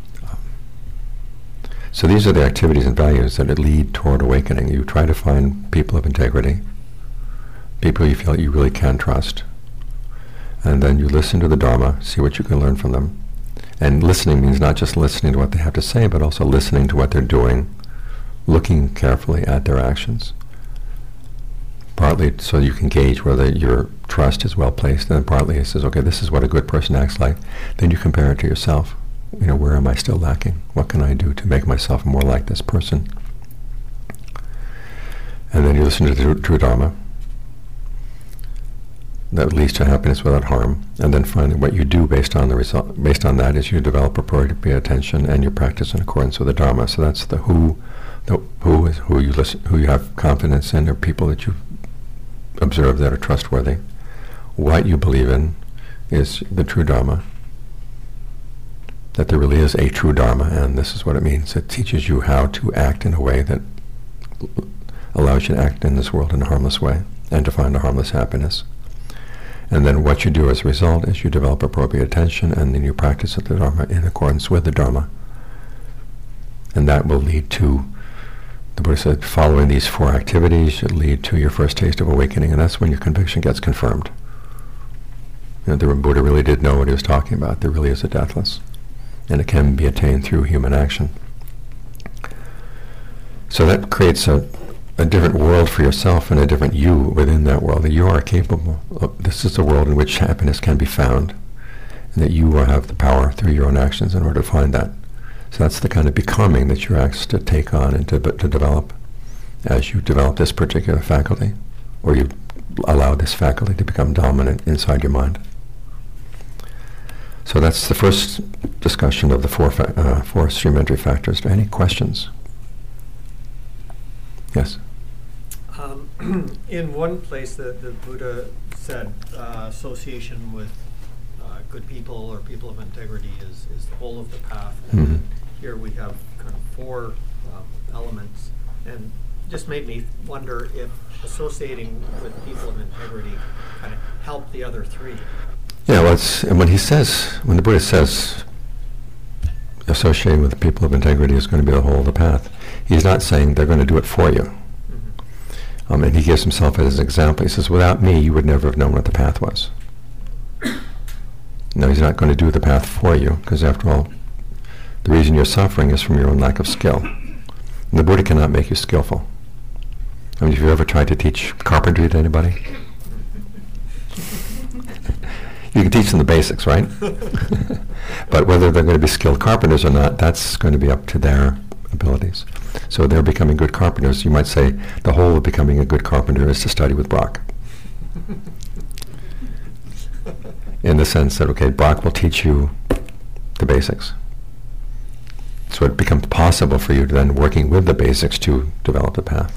So these are the activities and values that lead toward awakening. You try to find people of integrity, people you feel you really can trust, and then you listen to the Dharma, see what you can learn from them. And listening means not just listening to what they have to say, but also listening to what they're doing, looking carefully at their actions. Partly so you can gauge whether your trust is well placed, and then partly it says, okay, this is what a good person acts like. Then you compare it to yourself. Where am I still lacking? What can I do to make myself more like this person? And then you listen to the true Dharma. That leads to happiness without harm. And then finally, what you do based on the result, based on that, is you develop appropriate attention and you practice in accordance with the Dharma. So that's the who. The who is who you listen, who you have confidence in, or people that you observe that are trustworthy. What you believe in is the true Dharma. That there really is a true Dharma, and this is what it means. It teaches you how to act in a way that allows you to act in this world in a harmless way and to find a harmless happiness. And then what you do as a result is you develop appropriate attention, and then you practice the Dharma in accordance with the Dharma. And that will lead to, the Buddha said, following these 4 activities should lead to your first taste of awakening, and that's when your conviction gets confirmed. The Buddha really did know what he was talking about. There really is a deathless, and it can be attained through human action. So that creates a different world for yourself and a different you within that world, that you are capable of. This is a world in which happiness can be found, and that you will have the power through your own actions in order to find that. So that's the kind of becoming that you're asked to take on and to develop as you develop this particular faculty, or you allow this faculty to become dominant inside your mind. So that's the first discussion of the 4 stream-entry factors. Any questions? Yes? In one place, the Buddha said association with good people or people of integrity is the whole of the path. And here we have kind of 4 elements, and just made me wonder if associating with people of integrity kind of helped the other 3. Yeah, well, and when the Buddha says associating with the people of integrity is going to be the whole of the path, he's not saying they're going to do it for you. And he gives himself as an example. He says, without me, you would never have known what the path was. No, he's not going to do the path for you, because after all, the reason you're suffering is from your own lack of skill. And the Buddha cannot make you skillful. I mean, have you ever tried to teach carpentry to anybody? You can teach them the basics, right? But whether they're going to be skilled carpenters or not, that's going to be up to their abilities. So they're becoming good carpenters. You might say the whole of becoming a good carpenter is to study with Brock. In the sense that, okay, Brock will teach you the basics. So it becomes possible for you to then, working with the basics, to develop the path.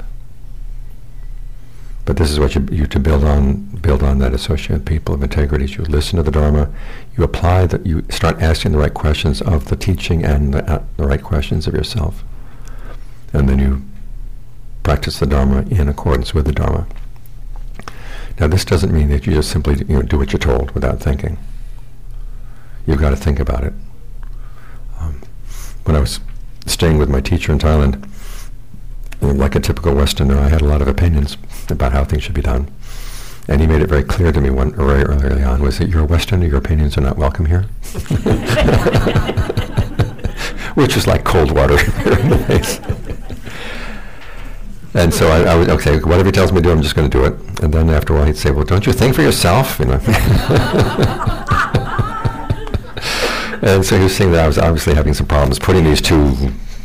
But this is what you to build on that association with people of integrity. You listen to the Dharma, you apply that, you start asking the right questions of the teaching and the right questions of yourself. And then you practice the Dharma in accordance with the Dharma. Now this doesn't mean that you just simply do what you're told without thinking. You've got to think about it. When I was staying with my teacher in Thailand, like a typical Westerner, I had a lot of opinions about how things should be done. And he made it very clear to me very early on, was that you're a Westerner, your opinions are not welcome here. Which was like cold water in the face. And so I was, okay, whatever he tells me to do, I'm just going to do it. And then after a while he'd say, well, don't you think for yourself? And so he was saying that I was obviously having some problems putting these two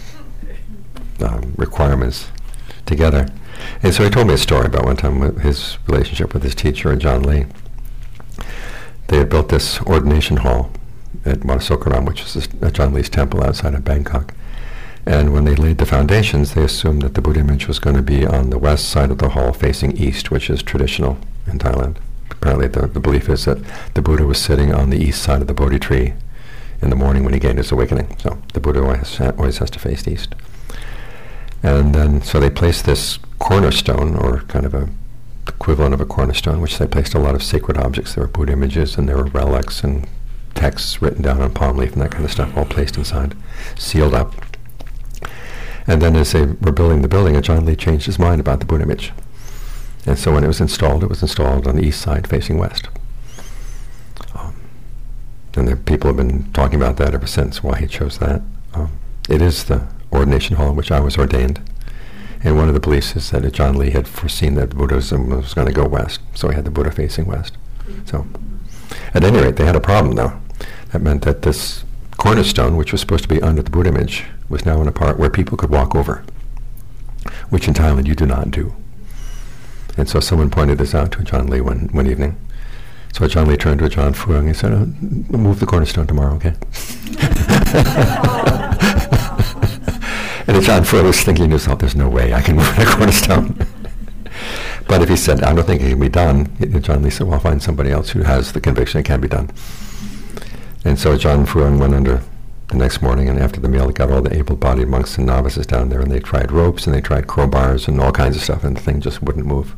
requirements together. And so he told me a story about one time with his relationship with his teacher, John Lee. They had built this ordination hall at Manasokaram, which is John Lee's temple outside of Bangkok. And when they laid the foundations, they assumed that the Buddha image was going to be on the west side of the hall facing east, which is traditional in Thailand. Apparently the belief is that the Buddha was sitting on the east side of the Bodhi tree in the morning when he gained his awakening. So the Buddha always has to face east. And then, so they placed this cornerstone, or kind of a equivalent of a cornerstone, which they placed a lot of sacred objects. There were Buddha images, and there were relics and texts written down on palm leaf and that kind of stuff, all placed inside, sealed up. And then as they were building the building, Ajahn Lee changed his mind about the Buddha image. And so when it was installed on the east side facing west. And the people have been talking about that ever since, why he chose that. It is the ordination hall in which I was ordained. And one of the beliefs is that Ajahn Lee had foreseen that Buddhism was going to go west, so he had the Buddha facing west. So, at any rate, they had a problem though. That meant that this cornerstone, which was supposed to be under the Buddha image, was now in a part where people could walk over, which in Thailand you do not do. And so someone pointed this out to Ajahn Lee one evening. So Ajahn Lee turned to Ajahn Fuang and said, move the cornerstone tomorrow, okay? And Ajahn Fuang was thinking to himself, there's no way I can move the cornerstone. But if he said, I don't think it can be done, Ajahn Lee said, well, I'll find somebody else who has the conviction it can be done. And so Ajahn Fuang went under the next morning, and after the meal, he got all the able-bodied monks and novices down there, and they tried ropes, and they tried crowbars, and all kinds of stuff, and the thing just wouldn't move.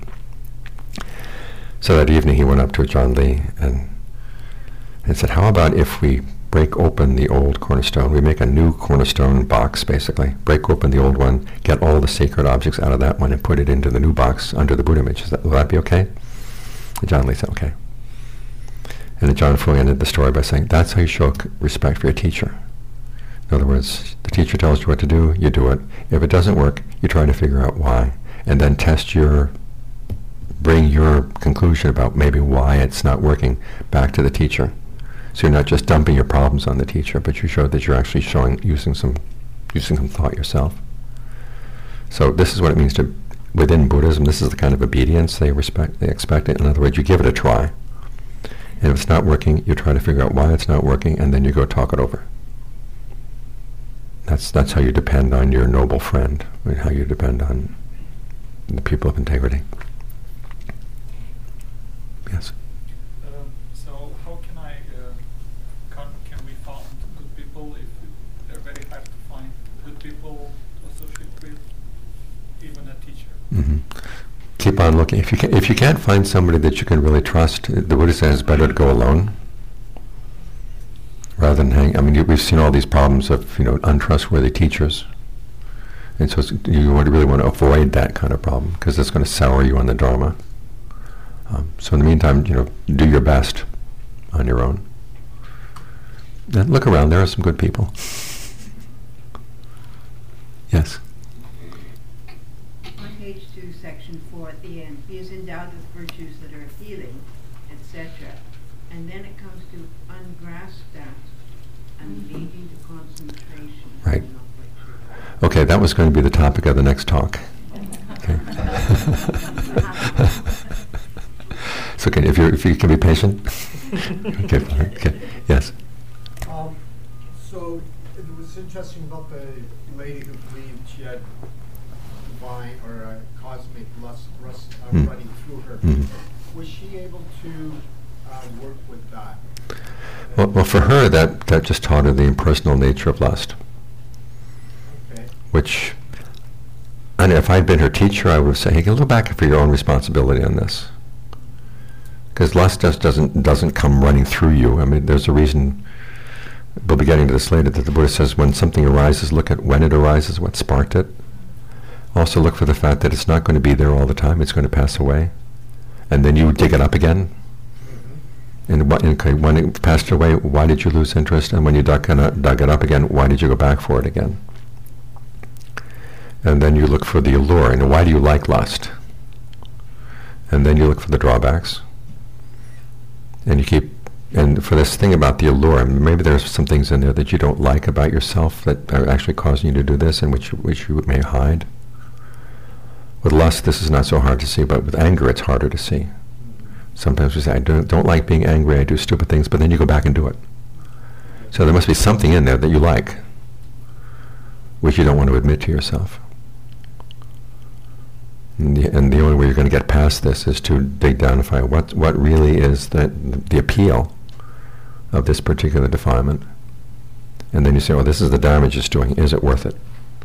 So that evening he went up to Ajahn Lee and said, how about if we break open the old cornerstone, we make a new cornerstone box basically, break open the old one, get all the sacred objects out of that one and put it into the new box under the Buddha image. Will that be okay? Ajahn Lee said, okay. And Ajahn Fuang ended the story by saying, that's how you show respect for your teacher. In other words, the teacher tells you what to do, you do it. If it doesn't work, you try to figure out why, and then bring your conclusion about maybe why it's not working back to the teacher. So you're not just dumping your problems on the teacher, but you show that you're actually using some thought yourself. So this is what it means to, within Buddhism, this is the kind of obedience they expect it. In other words, you give it a try. And if it's not working, you try to figure out why it's not working, and then you go talk it over. That's how you depend on your noble friend, and how you depend on the people of integrity. Yes. So how can we find good people if they're very hard to find good people to associate with, even a teacher? Mm-hmm. Keep on looking. If you can't find somebody that you can really trust, the Buddha says it's better to go alone rather than hang. I mean, we've seen all these problems of untrustworthy teachers, and so you really want to avoid that kind of problem because it's going to sour you on the Dharma. So in the meantime, do your best on your own. And look around. There are some good people. Yes. On page 2, section 4, at the end, he is endowed with virtues that are healing, etc. And then it comes to ungrasped that and leading to concentration. Right. Okay, that was going to be the topic of the next talk. Okay. So if you can be patient. Okay. Yes. So It was interesting about the lady who believed she had divine or cosmic lust running through her. Was she able to work with that? Well, for her, that just taught her the impersonal nature of lust. Okay. Which, and if I'd been her teacher, I would have said, hey, look back for your own responsibility on this. Because lust just doesn't come running through you. I mean, there's a reason, we'll be getting to this later, that the Buddha says when something arises, look at when it arises, what sparked it. Also look for the fact that it's not going to be there all the time, it's going to pass away. And then you dig it up again. And when it passed away, why did you lose interest? And when you dug it up again, why did you go back for it again? And then you look for the allure. And why do you like lust? And then you look for the drawbacks. And you keep, and for this thing about the allure, maybe there's some things in there that you don't like about yourself that are actually causing you to do this, and which you may hide. With lust, this is not so hard to see, but with anger, it's harder to see. Sometimes we say, I don't like being angry, I do stupid things, but then you go back and do it. So there must be something in there that you like, which you don't want to admit to yourself. And the only way you're going to get past this is to dig down and find what really is the appeal of this particular defilement. And then you say, well, this is the damage it's doing. Is it worth it?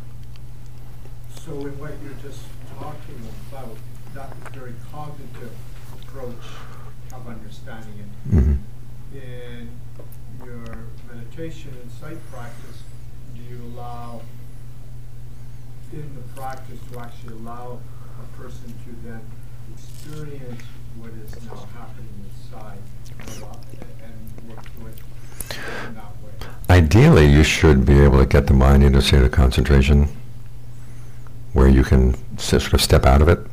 So in what you're just talking about, that very cognitive approach of understanding it, in your meditation and sight practice, do you allow, in the practice, to actually allow a person to then experience what is now happening inside and work through it in that way? Ideally, you should be able to get the mind into a state of concentration where you can sort of step out of it.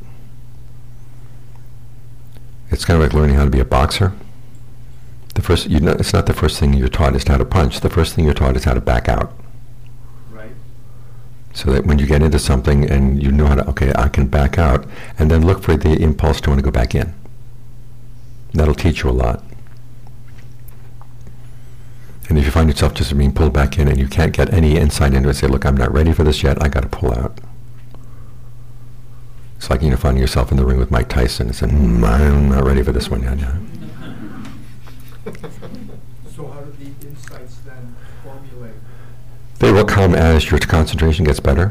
It's kind of like learning how to be a boxer. It's not the first thing you're taught is how to punch. The first thing you're taught is how to back out. Right. So that when you get into something and you know how to, okay, I can back out, and then look for the impulse to want to go back in. That'll teach you a lot. And if you find yourself just being pulled back in and you can't get any insight into it, say, look, I'm not ready for this yet, I got to pull out. It's like, finding yourself in the ring with Mike Tyson and saying, I'm not ready for this one yet. So how do the insights then formulate? They will come as your concentration gets better.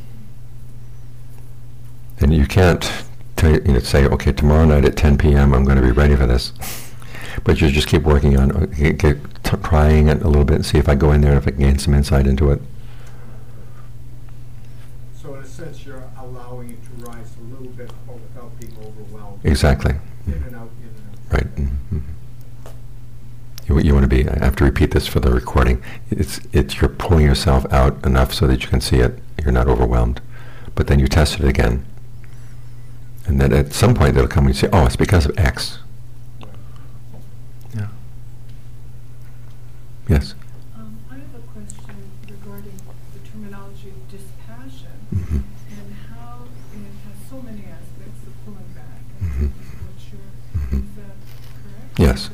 And you can't say, okay, tomorrow night at 10 p.m. I'm going to be ready for this. But you just keep working on, trying it a little bit and see if I go in there and if I can gain some insight into it. So in a sense, you're allowing it to rise a little bit, but without being overwhelmed. Exactly. In and out, in and out. Right. Mm-hmm. You want to be, I have to repeat this for the recording, you're pulling yourself out enough so that you can see it, you're not overwhelmed. But then you test it again. And then at some point it'll come and you say, oh, it's because of X. Yeah. Yes? I have a question regarding the terminology of dispassion and how it has so many aspects of pulling back. And is that correct? Yes.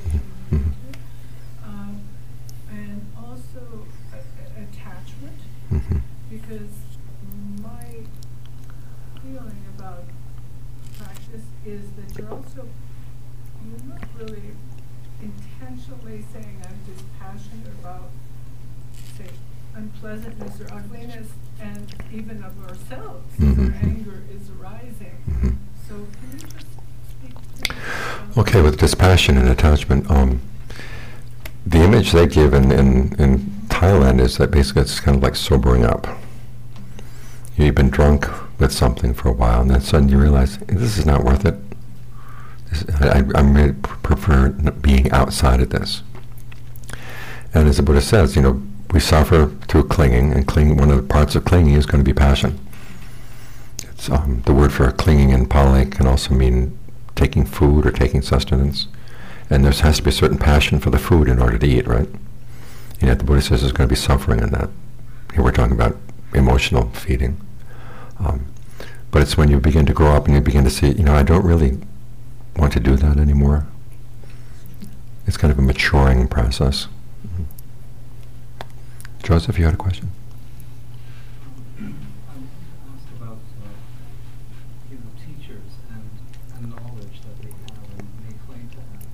And also attachment, because my feeling about practice is that you're not really intentionally saying I'm dispassionate about, say, unpleasantness or ugliness, and even of ourselves, as our anger is arising. So can you just speak to me? Okay, with dispassion and attachment, the image they give in Thailand is that basically it's kind of like sobering up. You've been drunk with something for a while, and then suddenly you realize, this is not worth it. I really prefer being outside of this. And as the Buddha says, we suffer through clinging, and one of the parts of clinging is going to be passion. It's, the word for clinging in Pali can also mean taking food or taking sustenance. And there has to be a certain passion for the food in order to eat, right? And yet the Buddha says there's going to be suffering in that. Here we're talking about emotional feeding. But it's when you begin to grow up and you begin to see, I don't really want to do that anymore. It's kind of a maturing process. Joseph, you had a question? I'm asked about teachers and knowledge that they have and they claim to have.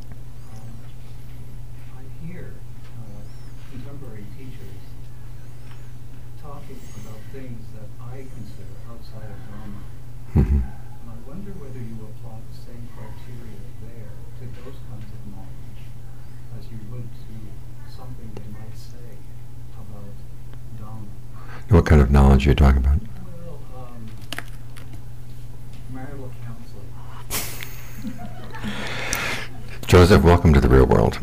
I hear contemporary teachers talking about things that I consider outside of Dharma. Mm-hmm. And I wonder whether you apply the same criteria there to those kinds of knowledge as you would to something they might say about Dharma. What kind of knowledge are you talking about? Well, marital counseling. Joseph, welcome to the real world.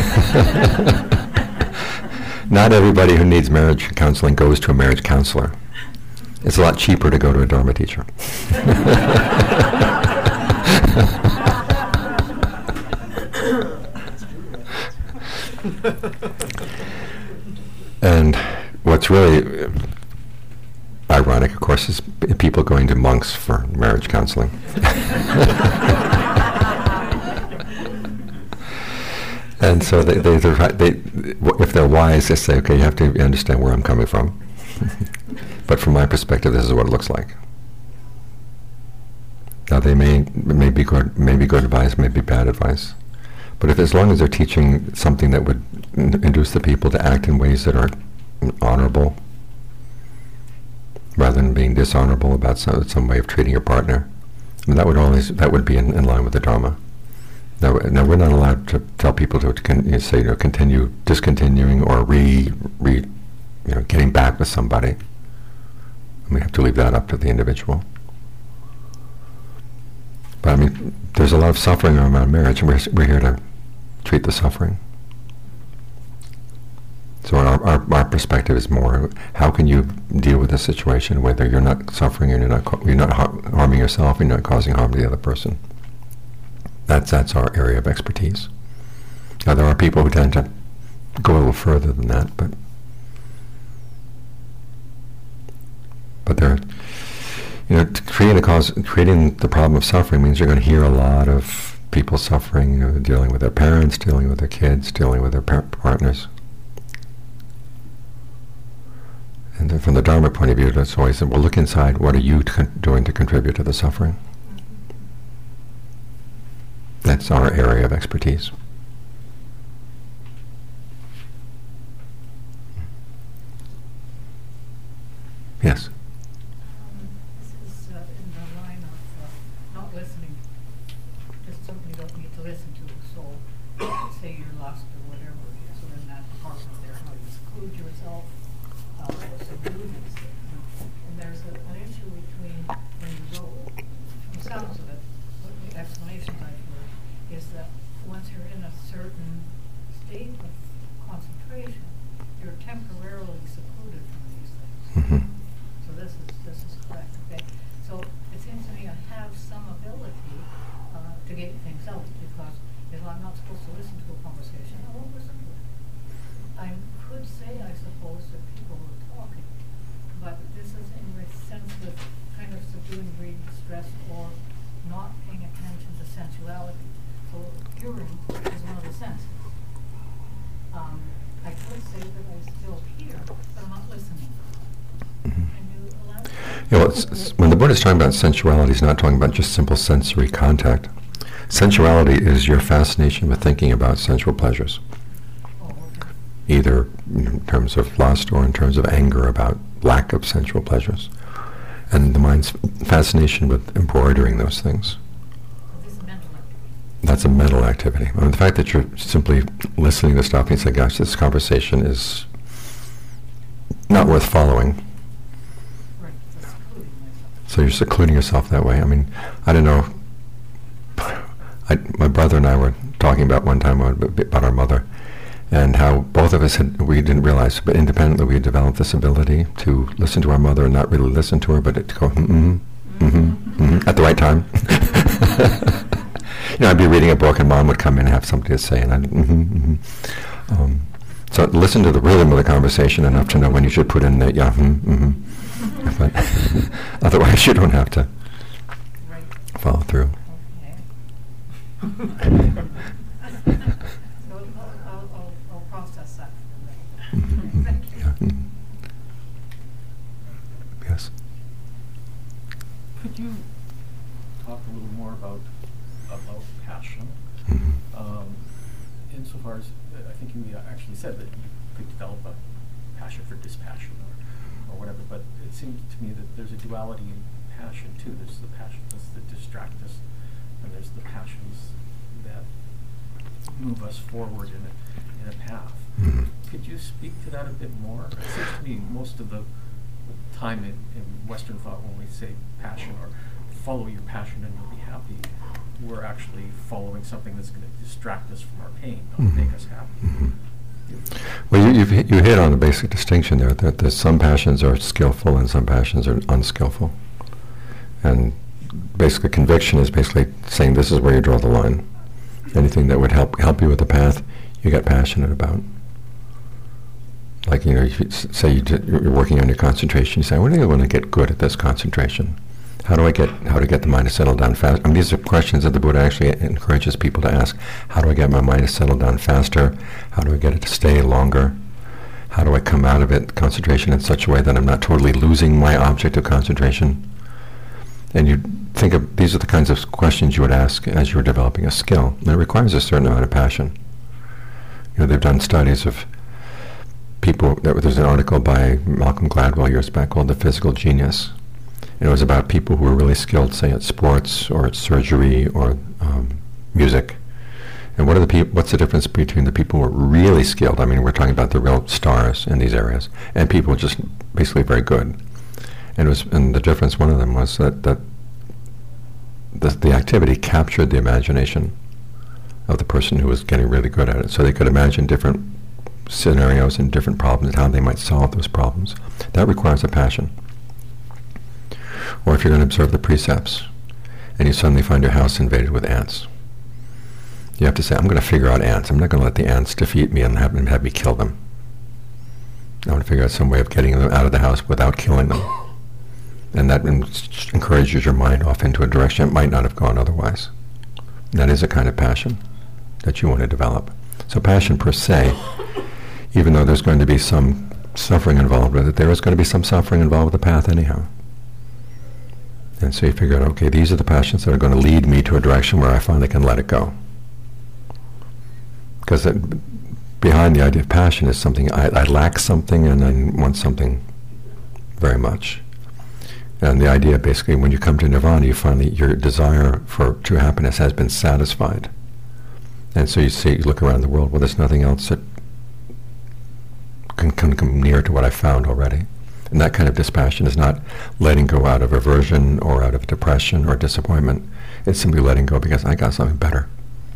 Not everybody who needs marriage counseling goes to a marriage counselor. It's a lot cheaper to go to a Dharma teacher. And what's really ironic, of course, is people going to monks for marriage counseling. And so they, if they're wise, they say, okay, you have to understand where I'm coming from. But from my perspective, this is what it looks like. Now, they may be good advice, may be bad advice. But if, as long as they're teaching something that would induce the people to act in ways that are honorable, rather than being dishonorable about some way of treating your partner, I mean, that would be in line with the Dharma. Now, we're not allowed to tell people to continue discontinuing or getting back with somebody. We have to leave that up to the individual. But I mean, there's a lot of suffering around marriage, and we're here to treat the suffering. So our perspective is more: how can you deal with a situation whether you're not suffering and you're not harming yourself, and you're not causing harm to the other person? That's our area of expertise. Now, there are people who tend to go a little further than that, but they're, creating the problem of suffering means you're going to hear a lot of people suffering, dealing with their parents, dealing with their kids, dealing with their partners. And then from the Dharma point of view, that's always, well, look inside. What are you doing to contribute to the suffering? That's our area of expertise. Yes? This is in the line of not listening. Just something you don't need to listen to. So, say you're lost or whatever, so in that department there, how you seclude yourself, or seclude yourself. And there's an issue between when you go, from the sounds of it, what the explanations I've heard, is that once you're in a certain state of concentration, you're temporarily secluded from these things. Mm-hmm. So this is correct. Okay. So it seems to me I have some ability to get things out, because if I'm not supposed to listen to a conversation, I won't listen to it. I could say, I suppose, that people are talking, but this is in the sense of kind of subduing greed, stress, or not paying attention to sensuality. So hearing is one of the senses. I could say that I still hear, but I'm not listening. Can you elaborate? When the Buddha is talking about sensuality, he's not talking about just simple sensory contact. Sensuality is your fascination with thinking about sensual pleasures, either in terms of lust or in terms of anger about lack of sensual pleasures, and the mind's fascination with embroidering those things. That's a mental activity. I mean, the fact that you're simply listening to stuff and you say, gosh, this conversation is not worth following. So you're secluding yourself that way. I mean, I don't know. My brother and I were talking about one time about our mother, and how both of us we didn't realize, but independently we had developed this ability to listen to our mother and not really listen to her, but to go, at the right time. I'd be reading a book and Mom would come in and have something to say, and I'd, so listen to the rhythm of the conversation enough to know when you should put in the, But otherwise you don't have to follow through. I'll process that. Thank you. Yeah. far as, I think you actually said that you could develop a passion for dispassion or whatever, but it seems to me that there's a duality in passion too. There's the passions that distract us, and there's the passions that move us forward in a path. Mhm. Could you speak to that a bit more? It seems to me most of the time in Western thought, when we say passion or follow your passion and you'll be happy, we're actually following something that's going to distract us from our pain, not Mhm. make us happy. Mhm. Well, you hit on the basic distinction there, that some passions are skillful and some passions are unskillful. And basically conviction is basically saying this is where you draw the line. Anything that would help you with the path, you get passionate about. Like, if you say you're working on your concentration, you say, what do you want to get good at this concentration? How to get the mind to settle down fast? I mean, these are questions that the Buddha actually encourages people to ask. How do I get my mind to settle down faster? How do I get it to stay longer? How do I come out of it, concentration, in such a way that I'm not totally losing my object of concentration? And you think of, these are the kinds of questions you would ask as you're developing a skill. And it requires a certain amount of passion. They've done studies of people, there's an article by Malcolm Gladwell years back called The Physical Genius. And it was about people who were really skilled, say, at sports or at surgery or music. And what's the difference between the people who are really skilled, I mean, we're talking about the real stars in these areas, and people who are just basically very good. And the difference, one of them was that the activity captured the imagination of the person who was getting really good at it. So they could imagine different scenarios and different problems and how they might solve those problems. That requires a passion. Or if you're going to observe the precepts, and you suddenly find your house invaded with ants, you have to say, I'm going to figure out ants. I'm not going to let the ants defeat me and have me kill them. I want to figure out some way of getting them out of the house without killing them. And that encourages your mind off into a direction it might not have gone otherwise. That is a kind of passion that you want to develop. So passion per se, even though there's going to be some suffering involved with it, there is going to be some suffering involved with the path anyhow. And so you figure out, okay, these are the passions that are going to lead me to a direction where I finally can let it go. Because behind the idea of passion is something, I lack something and I want something very much. And the idea, basically, when you come to nirvana, you finally, your desire for true happiness has been satisfied. And so you look around the world, well, there's nothing else that can come near to what I found already. And that kind of dispassion is not letting go out of aversion or out of depression or disappointment. It's simply letting go because I got something better.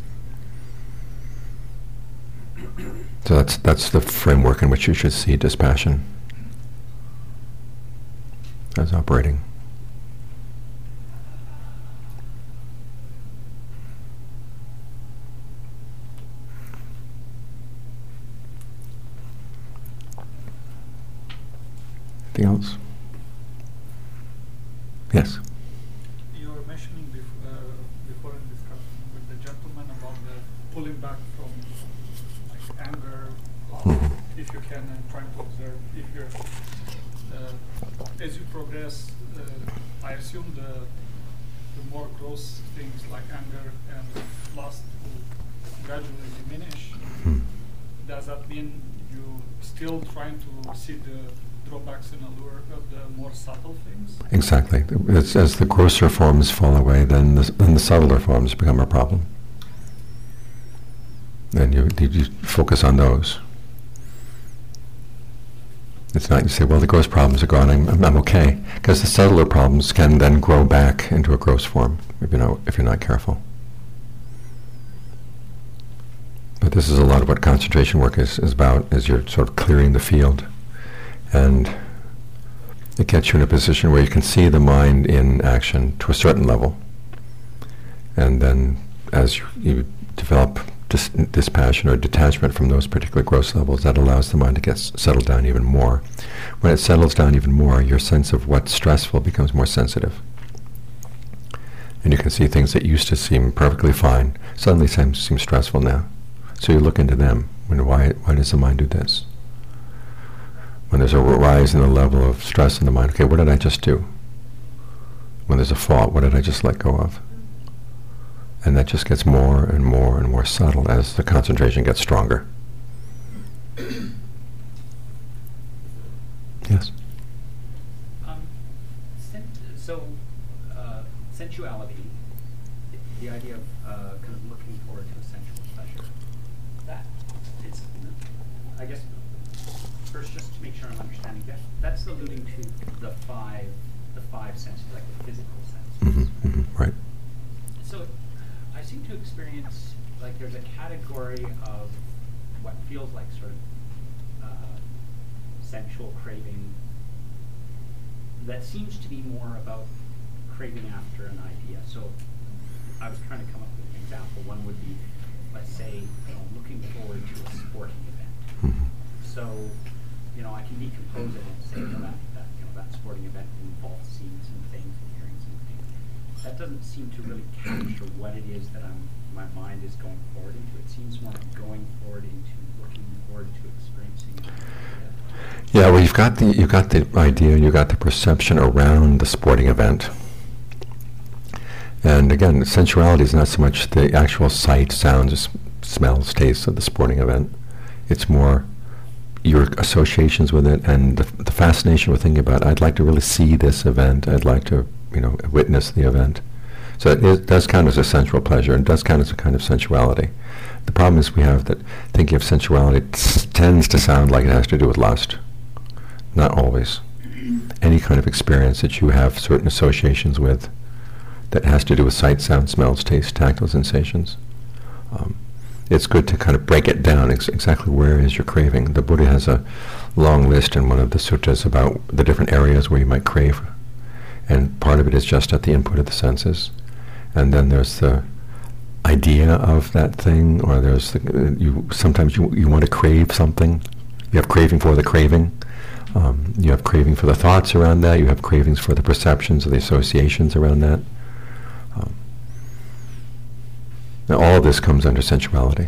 So that's the framework in which you should see dispassion as operating. Anything else? Yes? You were mentioning before in discussion with the gentleman about the pulling back from like anger, if you can, and trying to observe. If you're as you progress, I assume the more gross things like anger and lust will gradually diminish. Does that mean you still trying to see the drawbacks and allure of the more subtle things? Exactly. It's, as the grosser forms fall away, then the subtler forms become a problem. And you focus on those. It's not you say, well, the gross problems are gone, I'm okay, because the subtler problems can then grow back into a gross form if you're not careful. But this is a lot of what concentration work is about, is you're sort of clearing the field. And it gets you in a position where you can see the mind in action to a certain level. And then as you develop dispassion or detachment from those particular gross levels, that allows the mind to get settled down even more. When it settles down even more, your sense of what's stressful becomes more sensitive. And you can see things that used to seem perfectly fine suddenly seem stressful now. So you look into them. Why does the mind do this? When there's a rise in the level of stress in the mind, okay, what did I just do? When there's a fault, what did I just let go of? And that just gets more and more and more subtle as the concentration gets stronger. Yes? Sensuality, the idea of kind of looking forward to a sensual pleasure, that it's, I guess, first just to make sure I'm understanding that, that's alluding to the five senses, like the physical senses. Right. So I seem to experience, like there's a category of what feels like sort of sensual craving that seems to be more about craving after an idea. So I was trying to come up with an example. One would be, let's say, looking forward to a sporting event. So, I can decompose it and say that sporting event involves seeing some things and hearing some things. That doesn't seem to really capture what it is that my mind is going forward into. It seems more like going forward into looking forward to experiencing an idea. Yeah, well, you've got the idea, you've got the perception around the sporting event. And again, sensuality is not so much the actual sight, sounds, smells, tastes of the sporting event. It's more your associations with it and the fascination with thinking about, I'd like to really see this event. I'd like to, witness the event. So it does count as a sensual pleasure and does count as a kind of sensuality. The problem is we have that thinking of sensuality tends to sound like it has to do with lust. Not always. Any kind of experience that you have certain associations with that has to do with sight, sound, smells, taste, tactile sensations. It's good to kind of break it down exactly where is your craving. The Buddha has a long list in one of the suttas about the different areas where you might crave. And part of it is just at the input of the senses. And then there's the idea of that thing, or there's sometimes you want to crave something. You have craving for the craving. You have craving for the thoughts around that. You have cravings for the perceptions or the associations around that. Now all of this comes under sensuality.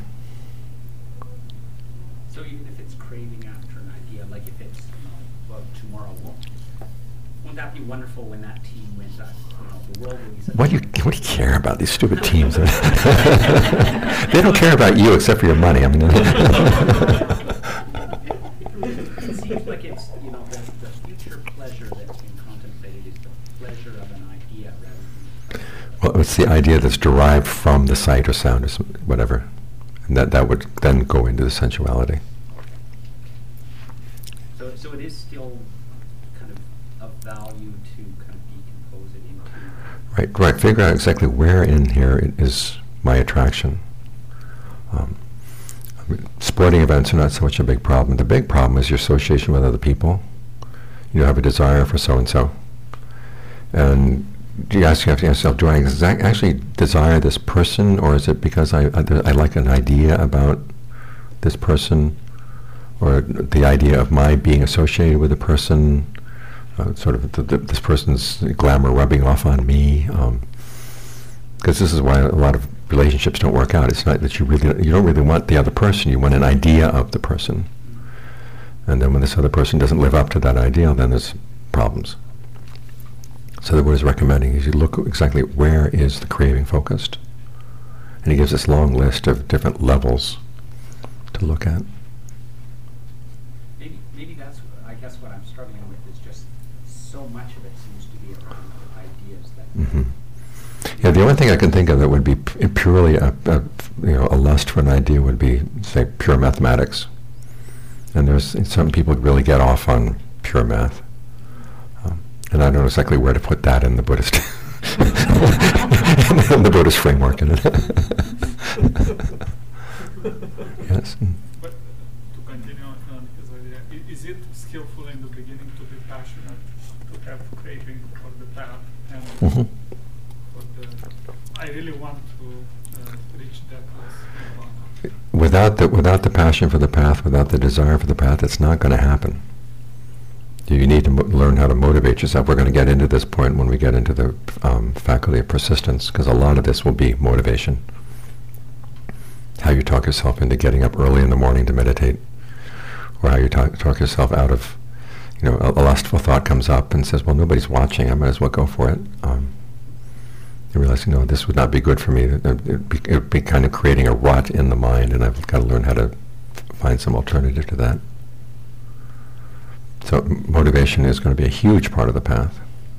So even if it's craving after an idea, like if it's, tomorrow, won't that be wonderful when that team wins that, the world will be such What do you care about these stupid teams? They don't care about you except for your money. I mean, it seems like it's, the future pleasure that's being contemplated is the pleasure of an idea rather than well, it's the idea that's derived from the sight or sound or whatever, and that would then go into the sensuality. So it is still kind of value to kind of decompose it into. Right. Figure out exactly where in here is my attraction. Sporting events are not so much a big problem. The big problem is your association with other people. You have a desire for so-and-so. And you have to ask yourself, do I actually desire this person, or is it because I like an idea about this person, or the idea of my being associated with a person, sort of this person's glamour rubbing off on me? Because this is why a lot of relationships don't work out. It's not that you don't really want the other person. You want an idea of the person, and then when this other person doesn't live up to that ideal, then there's problems. So the Buddha is recommending is you look exactly where is the craving focused, and he gives this long list of different levels to look at. Maybe that's I guess what I'm struggling with is just so much of it seems to be around ideas that. Yeah, the only thing I can think of that would be purely a lust for an idea would be, say, pure mathematics. And there's some people really get off on pure math, and I don't know exactly where to put that in the Buddhist in the Buddhist framework. In it. Yes. But to continue on his idea, is it skillful in the beginning to be passionate, to have craving for the path, and I really want to reach that place. Without the passion for the path, without the desire for the path, it's not going to happen. You need to learn how to motivate yourself. We're going to get into this point when we get into the faculty of persistence, because a lot of this will be motivation. How you talk yourself into getting up early in the morning to meditate, or how you talk yourself out of, a lustful thought comes up and says, well, nobody's watching, I might as well go for it. You realize, this would not be good for me. It would be kind of creating a rut in the mind, and I've got to learn how to find some alternative to that. So motivation is going to be a huge part of the path.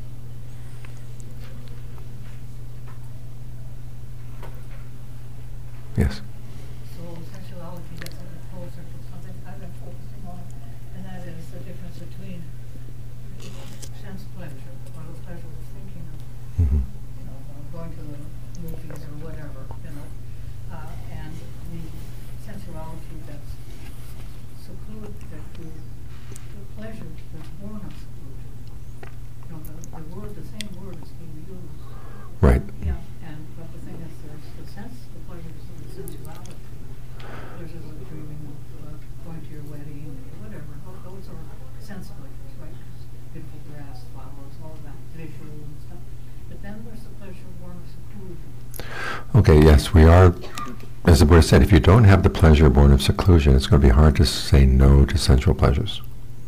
Yes? So sensuality gets a bit closer to something I've been focusing on, and that is the difference between sense pleasure, or the pleasure of thinking of, Mm-hmm. Going to the movies or whatever, and the sensuality that's secluded, the pleasure that's born of seclusion. The same word is being used. Right. Yeah, but the thing is, there's the sense, the pleasures of the sensuality. Pleasures of dreaming of going to your wedding, or whatever. Those are sense pleasures, right? Beautiful grass, flowers, all of that, visual and stuff. But then there's the pleasure born of seclusion. Okay, yes, we are, as the Buddha said, if you don't have the pleasure born of seclusion, it's going to be hard to say no to sensual pleasures.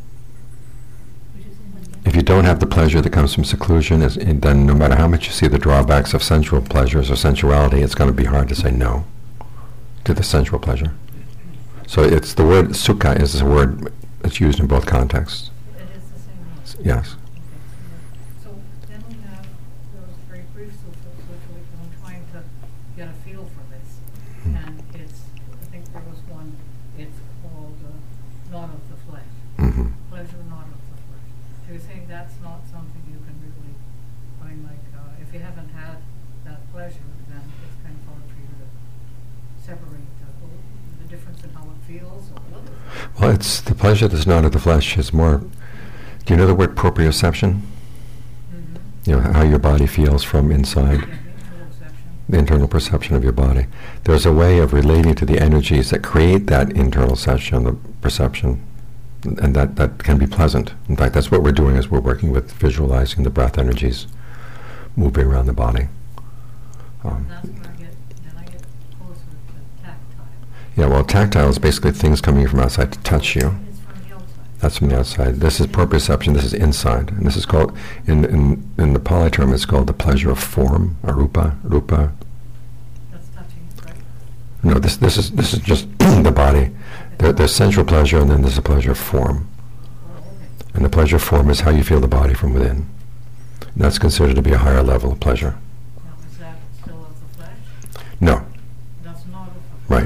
If you don't have the pleasure that comes from seclusion, then no matter how much you see the drawbacks of sensual pleasures or sensuality, it's going to be hard to say no to the sensual pleasure. So it's the word sukha is a word that's used in both contexts. It is the same word. Yes. So then we have those very brief sutras, which I'm trying to get a feel for this. And I think there was one, it's called Not of the Flesh. Mm-hmm. Pleasure not of the flesh. So you're saying that's not something you can really, if you haven't had that pleasure, then it's kind of hard for you to separate the difference in how it feels or what? Well, it's the pleasure that's not of the flesh is more. Do you know the word proprioception? Mm-hmm. How your body feels from inside. Yeah, internal perception. The internal perception of your body. There's a way of relating to the energies that create that internal perception, and that can be pleasant. In fact, that's what we're doing as we're working with visualizing the breath energies moving around the body. That's where I get closer to tactile. Yeah, well, tactile is basically things coming from outside to touch you. It's from the outside. That's from the outside. This is proprioception. This is inside, and this is called in the Pali term. It's called the pleasure of form, arupa, rupa. That's touching, right? No, this is just the body. There's sensual pleasure, and then there's a pleasure of form. Oh, okay. And the pleasure of form is how you feel the body from within. And that's considered to be a higher level of pleasure. Now, is that still of the flesh? No, That's not of the flesh. right.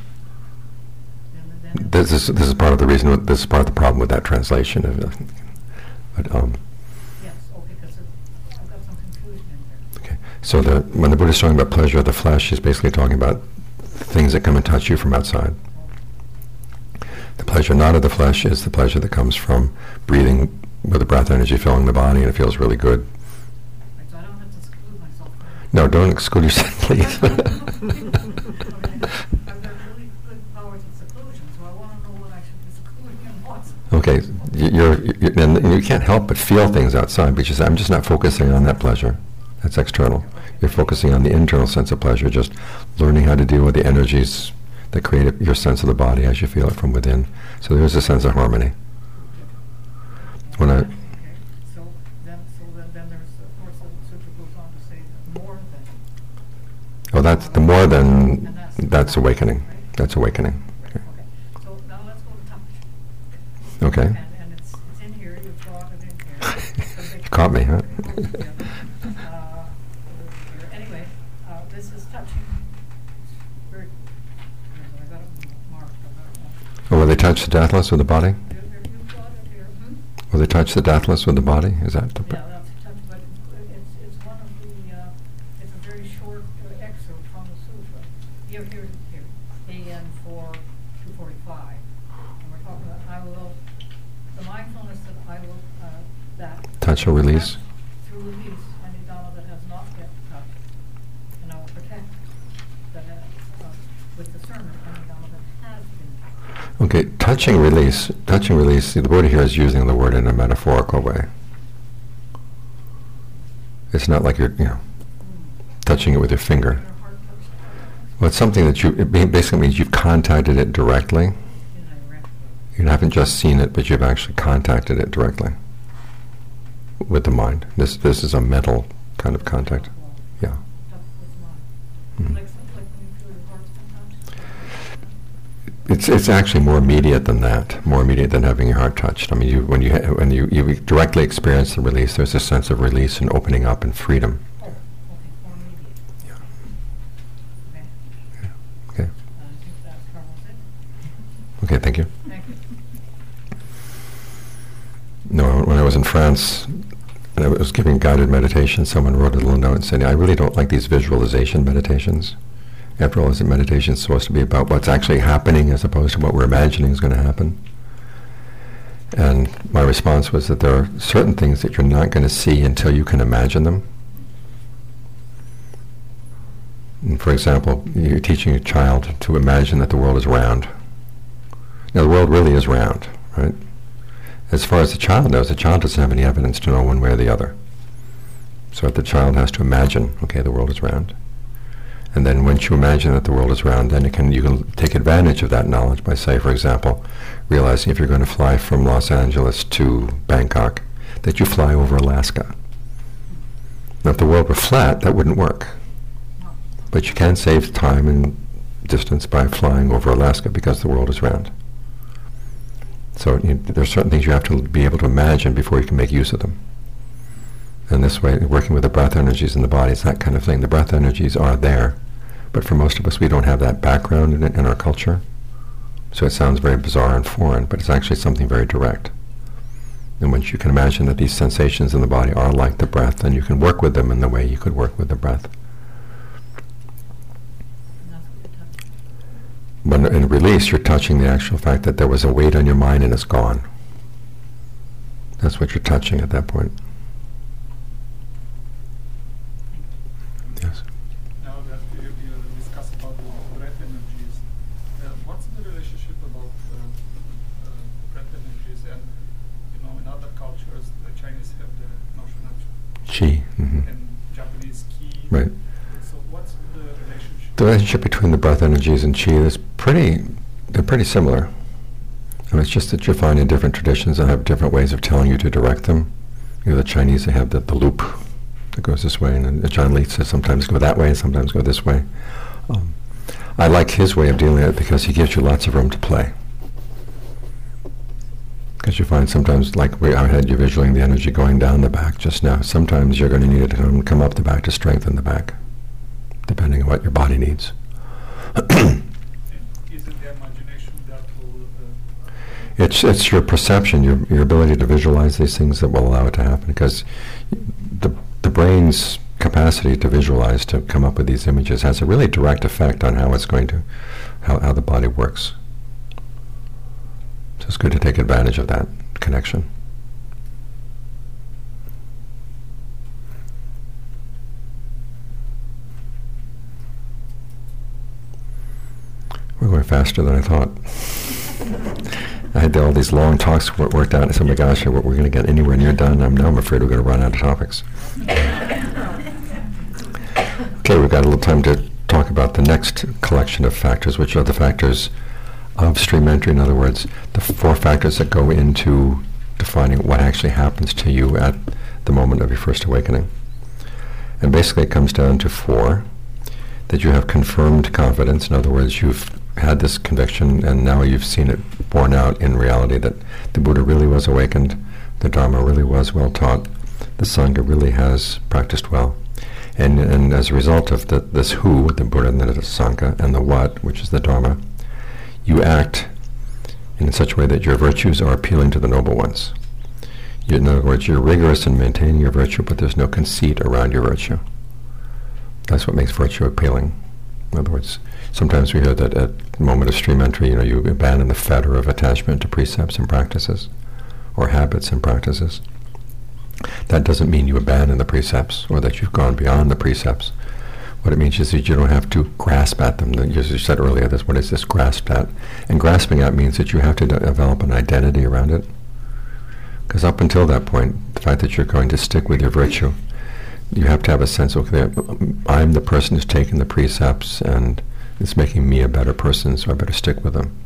Then This is part of the reason. This is part of the problem with that translation. But yes, okay, because I've got some confusion in there. okay. So when the Buddha is talking about pleasure of the flesh, he's basically talking about things that come and touch you from outside. The pleasure not of the flesh is the pleasure that comes from breathing with the breath energy filling the body, and it feels really good. Right, so I don't have to exclude myself from it. No, don't exclude yourself, please. Okay, I've got really good powers of seclusion, so I want to know what I should be secluding and what. Okay, and you can't help but feel things outside, but you say, I'm just not focusing on that pleasure. That's external. You're focusing on the internal sense of pleasure, just learning how to deal with the energies that create your sense of the body as you feel it from within. So there's a sense of harmony. When I, Okay, so then there's, of course, the sutra goes on to say that more than. oh, that's the more than, And that's awakening. right? That's awakening. Okay, so now let's go to touch. Okay. And it's in here, you brought it in here. You caught me, huh? Anyway, this is touching. Very, I got it marked. Oh, will they touch the deathless with the body? You brought it here. Will they touch the deathless with the body? Is that the... Yeah, that's touch, but it's one of the, it's a very short excerpt from the sutra. Here, AN 4-245. And we're talking about, the mindfulness that I will, that. Touch or release? To release any Dhamma that has not yet touched. And I will protect that has, with discernment, any Dhamma that has been touched. Okay, touching, release, the Buddha here is using the word in a metaphorical way. It's not like you're, touching it with your finger. Your heart touched the Well, it's something that it basically means you've contacted it directly. in Iraq. You haven't just seen it, but you've actually contacted it directly with the mind. This is a mental kind of contact. Yeah. Mhm. Like when you feel your heart sometimes? It's actually more immediate than that, more immediate than having your heart touched. I mean, when you directly experience the release, there's a sense of release and opening up and freedom. Oh, okay, more immediate. Yeah. Okay. Okay. I think that covers it. Okay, thank you. Thank you. No, when I was in France, and I was giving guided meditation, someone wrote a little note and said, I really don't like these visualization meditations. After all, isn't meditation supposed to be about what's actually happening as opposed to what we're imagining is going to happen? And my response was that there are certain things that you're not going to see until you can imagine them. And for example, you're teaching a child to imagine that the world is round. Now, the world really is round, right? As far as the child knows, the child doesn't have any evidence to know one way or the other. So the child has to imagine, okay, the world is round. And then once you imagine that the world is round, then you can take advantage of that knowledge by, say, for example, realizing if you're going to fly from Los Angeles to Bangkok, that you fly over Alaska. Now, if the world were flat, that wouldn't work. But you can save time and distance by flying over Alaska because the world is round. So there are certain things you have to be able to imagine before you can make use of them. And this way, working with the breath energies in the body, it's that kind of thing. The breath energies are there, but for most of us, we don't have that background in it in our culture. So it sounds very bizarre and foreign, but it's actually something very direct. And once you can imagine that these sensations in the body are like the breath, then you can work with them in the way you could work with the breath. When in release, you're touching the actual fact that there was a weight on your mind and it's gone. That's what you're touching at that point. Yes. Now that you discuss about the breath energies, what's the relationship about breath energies and, in other cultures, the Chinese have the notion of Qi. Mm-hmm. and Japanese ki. Right. So what's the relationship? The relationship between the breath energies and Qi is they're pretty similar. And it's just that you find in different traditions that have different ways of telling you to direct them. The Chinese, they have the loop that goes this way, and John Lee says sometimes go that way and sometimes go this way. I like his way of dealing with it because he gives you lots of room to play. Because you find sometimes, like I had you visualizing the energy going down the back just now, sometimes you're going to need it to come up the back to strengthen the back, depending on what your body needs. Is it the imagination that will... It's your perception, your ability to visualize these things that will allow it to happen, because the brain's capacity to visualize, to come up with these images, has a really direct effect on how it's going to, how the body works. So it's good to take advantage of that connection. We're going faster than I thought. I had all these long talks worked out, and I said, oh my gosh, we're going to get anywhere near done. Now I'm afraid we're going to run out of topics. Okay, we've got a little time to talk about the next collection of factors, which are the factors of stream entry. In other words, the 4 factors that go into defining what actually happens to you at the moment of your first awakening. And basically it comes down to 4. That you have confirmed confidence. In other words, you've had this conviction and now you've seen it borne out in reality that the Buddha really was awakened, the Dharma really was well taught, the Sangha really has practiced well. And as a result of this who, the Buddha and the Sangha, and the what, which is the Dharma, you act in such a way that your virtues are appealing to the noble ones. In other words, you're rigorous in maintaining your virtue, but there's no conceit around your virtue. That's what makes virtue appealing. In other words, sometimes we hear that at the moment of stream entry, you abandon the fetter of attachment to precepts and practices, or habits and practices. That doesn't mean you abandon the precepts, or that you've gone beyond the precepts. What it means is that you don't have to grasp at them. As you said earlier, what is this grasp at? And grasping at means that you have to develop an identity around it. Because up until that point, the fact that you're going to stick with your virtue, you have to have a sense of, okay, I'm the person who's taken the precepts and it's making me a better person, so I better stick with them.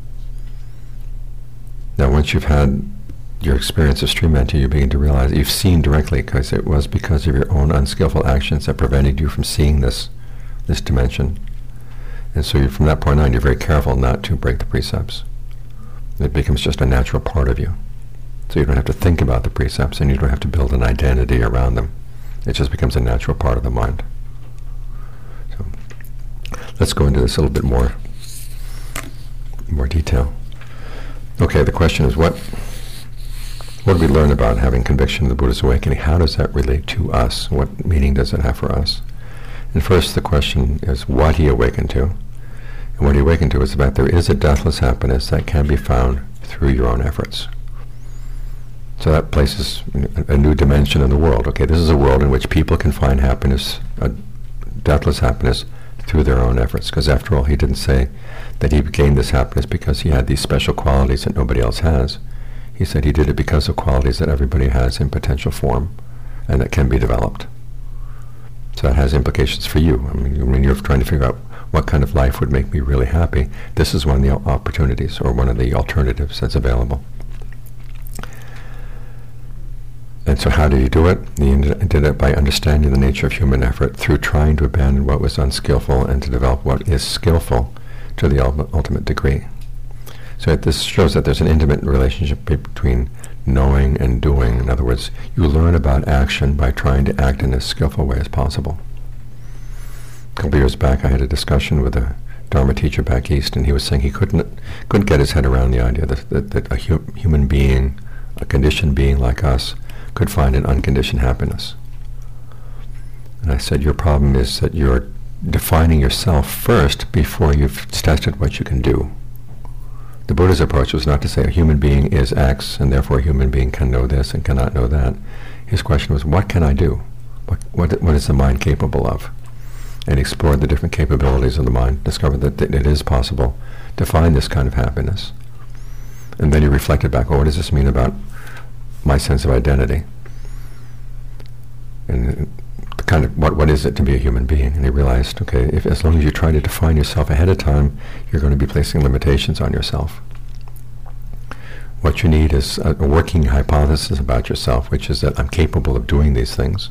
Now once you've had your experience of stream entry, you begin to realize you've seen directly, because it was because of your own unskillful actions that prevented you from seeing this this dimension. And so from that point on, you're very careful not to break the precepts. It becomes just a natural part of you. So you don't have to think about the precepts, and you don't have to build an identity around them. It just becomes a natural part of the mind. So let's go into this a little bit more detail. Okay, the question is, what do we learn about having conviction of the Buddha's awakening? How does that relate to us? What meaning does it have for us? And first, the question is what he awakened to. And what he awakened to is that there is a deathless happiness that can be found through your own efforts. So that places a new dimension in the world. Okay, this is a world in which people can find happiness, a deathless happiness, through their own efforts. Because after all, he didn't say that he gained this happiness because he had these special qualities that nobody else has. He said he did it because of qualities that everybody has in potential form and that can be developed. So that has implications for you. I mean, when you're trying to figure out what kind of life would make me really happy, this is one of the opportunities or one of the alternatives that's available. And so how did he do it? He did it by understanding the nature of human effort through trying to abandon what was unskillful and to develop what is skillful to the ultimate degree. So this shows that there's an intimate relationship between knowing and doing. In other words, you learn about action by trying to act in as skillful way as possible. A couple of years back, I had a discussion with a Dharma teacher back east, and he was saying he couldn't get his head around the idea that a human being, a conditioned being like us, could find an unconditioned happiness. And I said, your problem is that you're defining yourself first before you've tested what you can do. The Buddha's approach was not to say a human being is X, and therefore a human being can know this and cannot know that. His question was, what can I do? What is the mind capable of? And he explored the different capabilities of the mind, discovered that it is possible to find this kind of happiness. And then he reflected back, what does this mean about my sense of identity? And the kind of what is it to be a human being? And he realized, okay, as long as you try to define yourself ahead of time, you're going to be placing limitations on yourself. What you need is a working hypothesis about yourself, which is that I'm capable of doing these things.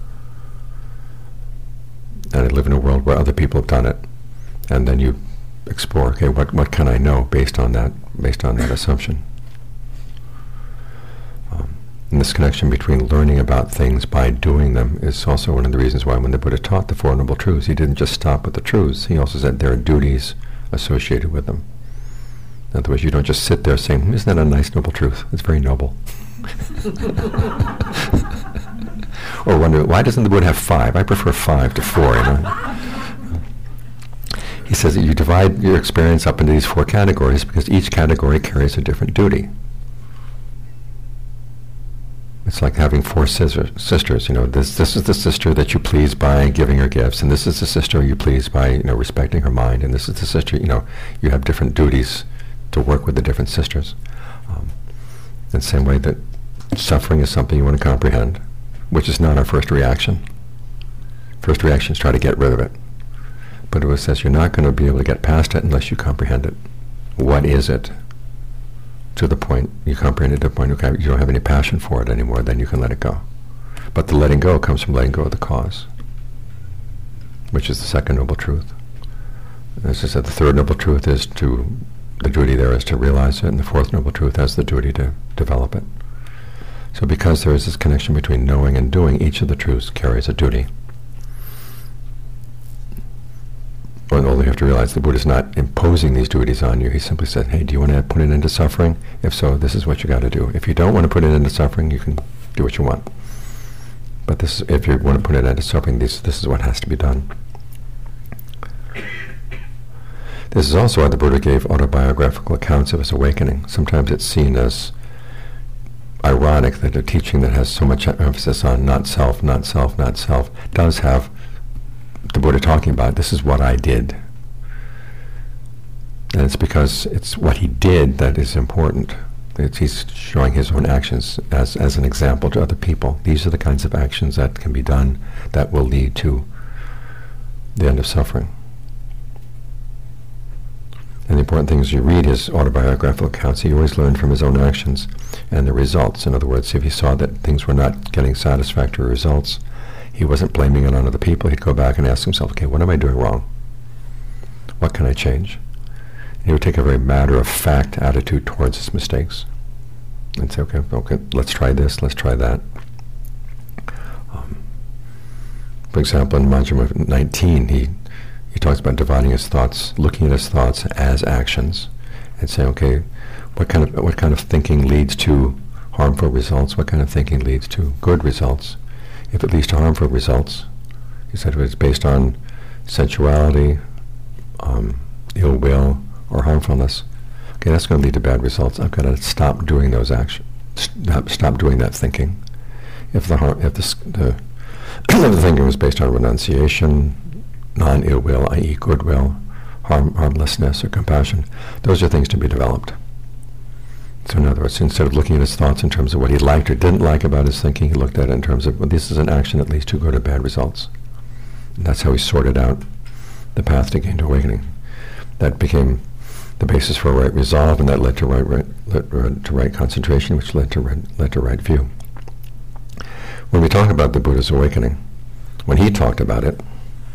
And I live in a world where other people have done it. And then you explore, okay, what can I know based on that assumption? And this connection between learning about things by doing them is also one of the reasons why when the Buddha taught the Four Noble Truths, he didn't just stop with the truths. He also said there are duties associated with them. In other words, you don't just sit there saying, isn't that a nice noble truth? It's very noble. Or wonder, why doesn't the Buddha have 5? I prefer 5 to 4, you know. He says that you divide your experience up into these 4 categories because each category carries a different duty. It's like having 4 sisters. You know, this is the sister that you please by giving her gifts, and this is the sister you please by respecting her mind, and this is the sister. You have different duties to work with the different sisters. In the same way that suffering is something you want to comprehend, which is not our first reaction. First reaction is try to get rid of it, but it says you're not going to be able to get past it unless you comprehend it. What is it? To the point, you comprehend it to the point, okay, you don't have any passion for it anymore, then you can let it go. But the letting go comes from letting go of the cause, which is the second noble truth. As I said, the third noble truth is the duty there is to realize it, and the fourth noble truth has the duty to develop it. So because there is this connection between knowing and doing, each of the truths carries a duty. Although you have to realize the Buddha is not imposing these duties on you. He simply said, hey, do you want to put an end to suffering? If so, this is what you got to do. If you don't want to put an end to suffering, you can do what you want. But if you want to put an end to suffering, this is what has to be done. This is also why the Buddha gave autobiographical accounts of his awakening. Sometimes it's seen as ironic that a teaching that has so much emphasis on not self, not self, not self, does have the Buddha talking about, this is what I did. And it's because it's what he did that is important. He's showing his own actions as an example to other people. These are the kinds of actions that can be done that will lead to the end of suffering. And the important thing is you read his autobiographical accounts, he always learned from his own actions and the results. In other words, if he saw that things were not getting satisfactory results, he wasn't blaming it on other people. He'd go back and ask himself, okay, what am I doing wrong? What can I change? And he would take a very matter-of-fact attitude towards his mistakes and say, okay, let's try this, let's try that. For example, in Majjhima 19, he talks about dividing his thoughts, looking at his thoughts as actions, and saying, okay, what kind of thinking leads to harmful results? What kind of thinking leads to good results? If it leads to harmful results, he said, if it's based on sensuality, ill will, or harmfulness, okay, that's going to lead to bad results. I've got to stop doing those actions, stop doing that thinking. If the thinking was based on renunciation, non-ill will, i.e. goodwill, harmlessness, or compassion, those are things to be developed. So in other words, instead of looking at his thoughts in terms of what he liked or didn't like about his thinking, he looked at it in terms of, well, this is an action that leads to good or bad results. And that's how he sorted out the path to gain to awakening. That became the basis for right resolve, and that led to right concentration, which led to right view. When we talk about the Buddha's awakening, when he talked about it,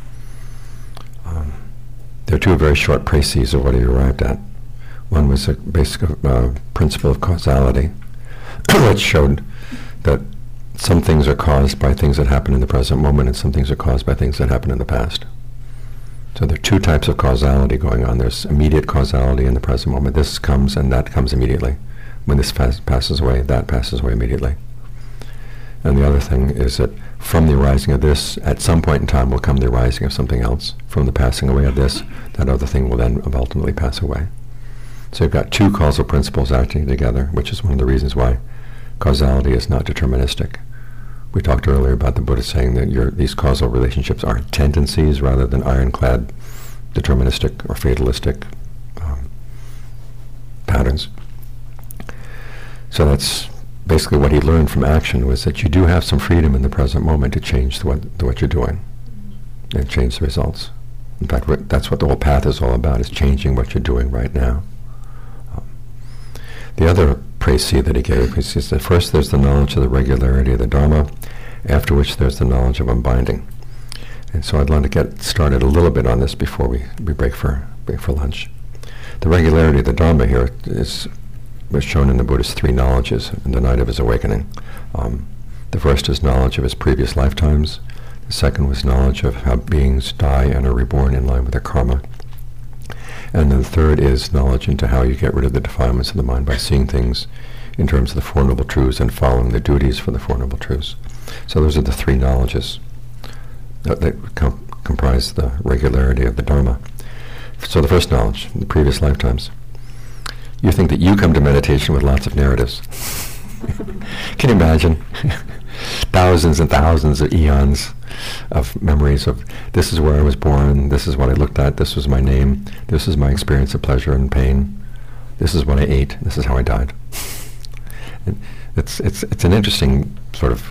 there are two very short précis of what he arrived at. One was a basic principle of causality, which showed that some things are caused by things that happen in the present moment, and some things are caused by things that happen in the past. So there are two types of causality going on. There's immediate causality in the present moment. This comes and that comes immediately. When this passes away, that passes away immediately. And the other thing is that from the arising of this, at some point in time will come the arising of something else. From the passing away of this, that other thing will then ultimately pass away. So you've got two causal principles acting together, which is one of the reasons why causality is not deterministic. We talked earlier about the Buddha saying that these causal relationships are tendencies rather than ironclad deterministic or fatalistic patterns. So that's basically what he learned from action, was that you do have some freedom in the present moment to change what you're doing and change the results. In fact, that's what the whole path is all about, is changing what you're doing right now. The other précis that he gave, he says that first there's the knowledge of the regularity of the Dharma, after which there's the knowledge of unbinding. And so I'd like to get started a little bit on this before we break for lunch. The regularity of the Dharma here was shown in the Buddha's three knowledges in the night of his awakening. The first is knowledge of his previous lifetimes. The second was knowledge of how beings die and are reborn in line with their karma. And then the third is knowledge into how you get rid of the defilements of the mind by seeing things in terms of the Four Noble Truths and following the duties for the Four Noble Truths. So those are the three knowledges that comprise the regularity of the Dharma. So the first knowledge, the previous lifetimes. You think that you come to meditation with lots of narratives. Can you imagine? Thousands and thousands of eons of memories of, this is where I was born, this is what I looked at, this was my name, this is my experience of pleasure and pain, this is what I ate, this is how I died. And it's an interesting sort of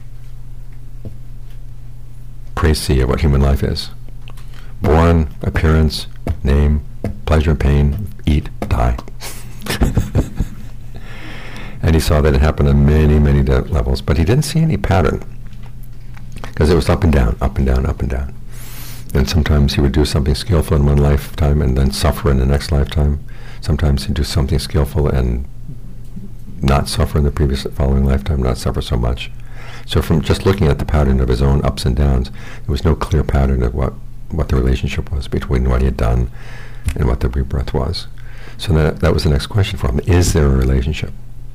précis of what human life is. Born, appearance, name, pleasure, pain, eat, die. And he saw that it happened on many, many levels, but he didn't see any pattern, because it was up and down, up and down, up and down. And sometimes he would do something skillful in one lifetime and then suffer in the next lifetime. Sometimes he'd do something skillful and not suffer in the following lifetime, not suffer so much. So from just looking at the pattern of his own ups and downs, there was no clear pattern of what the relationship was between what he had done and what the rebirth was. So that was the next question for him. Is there a relationship?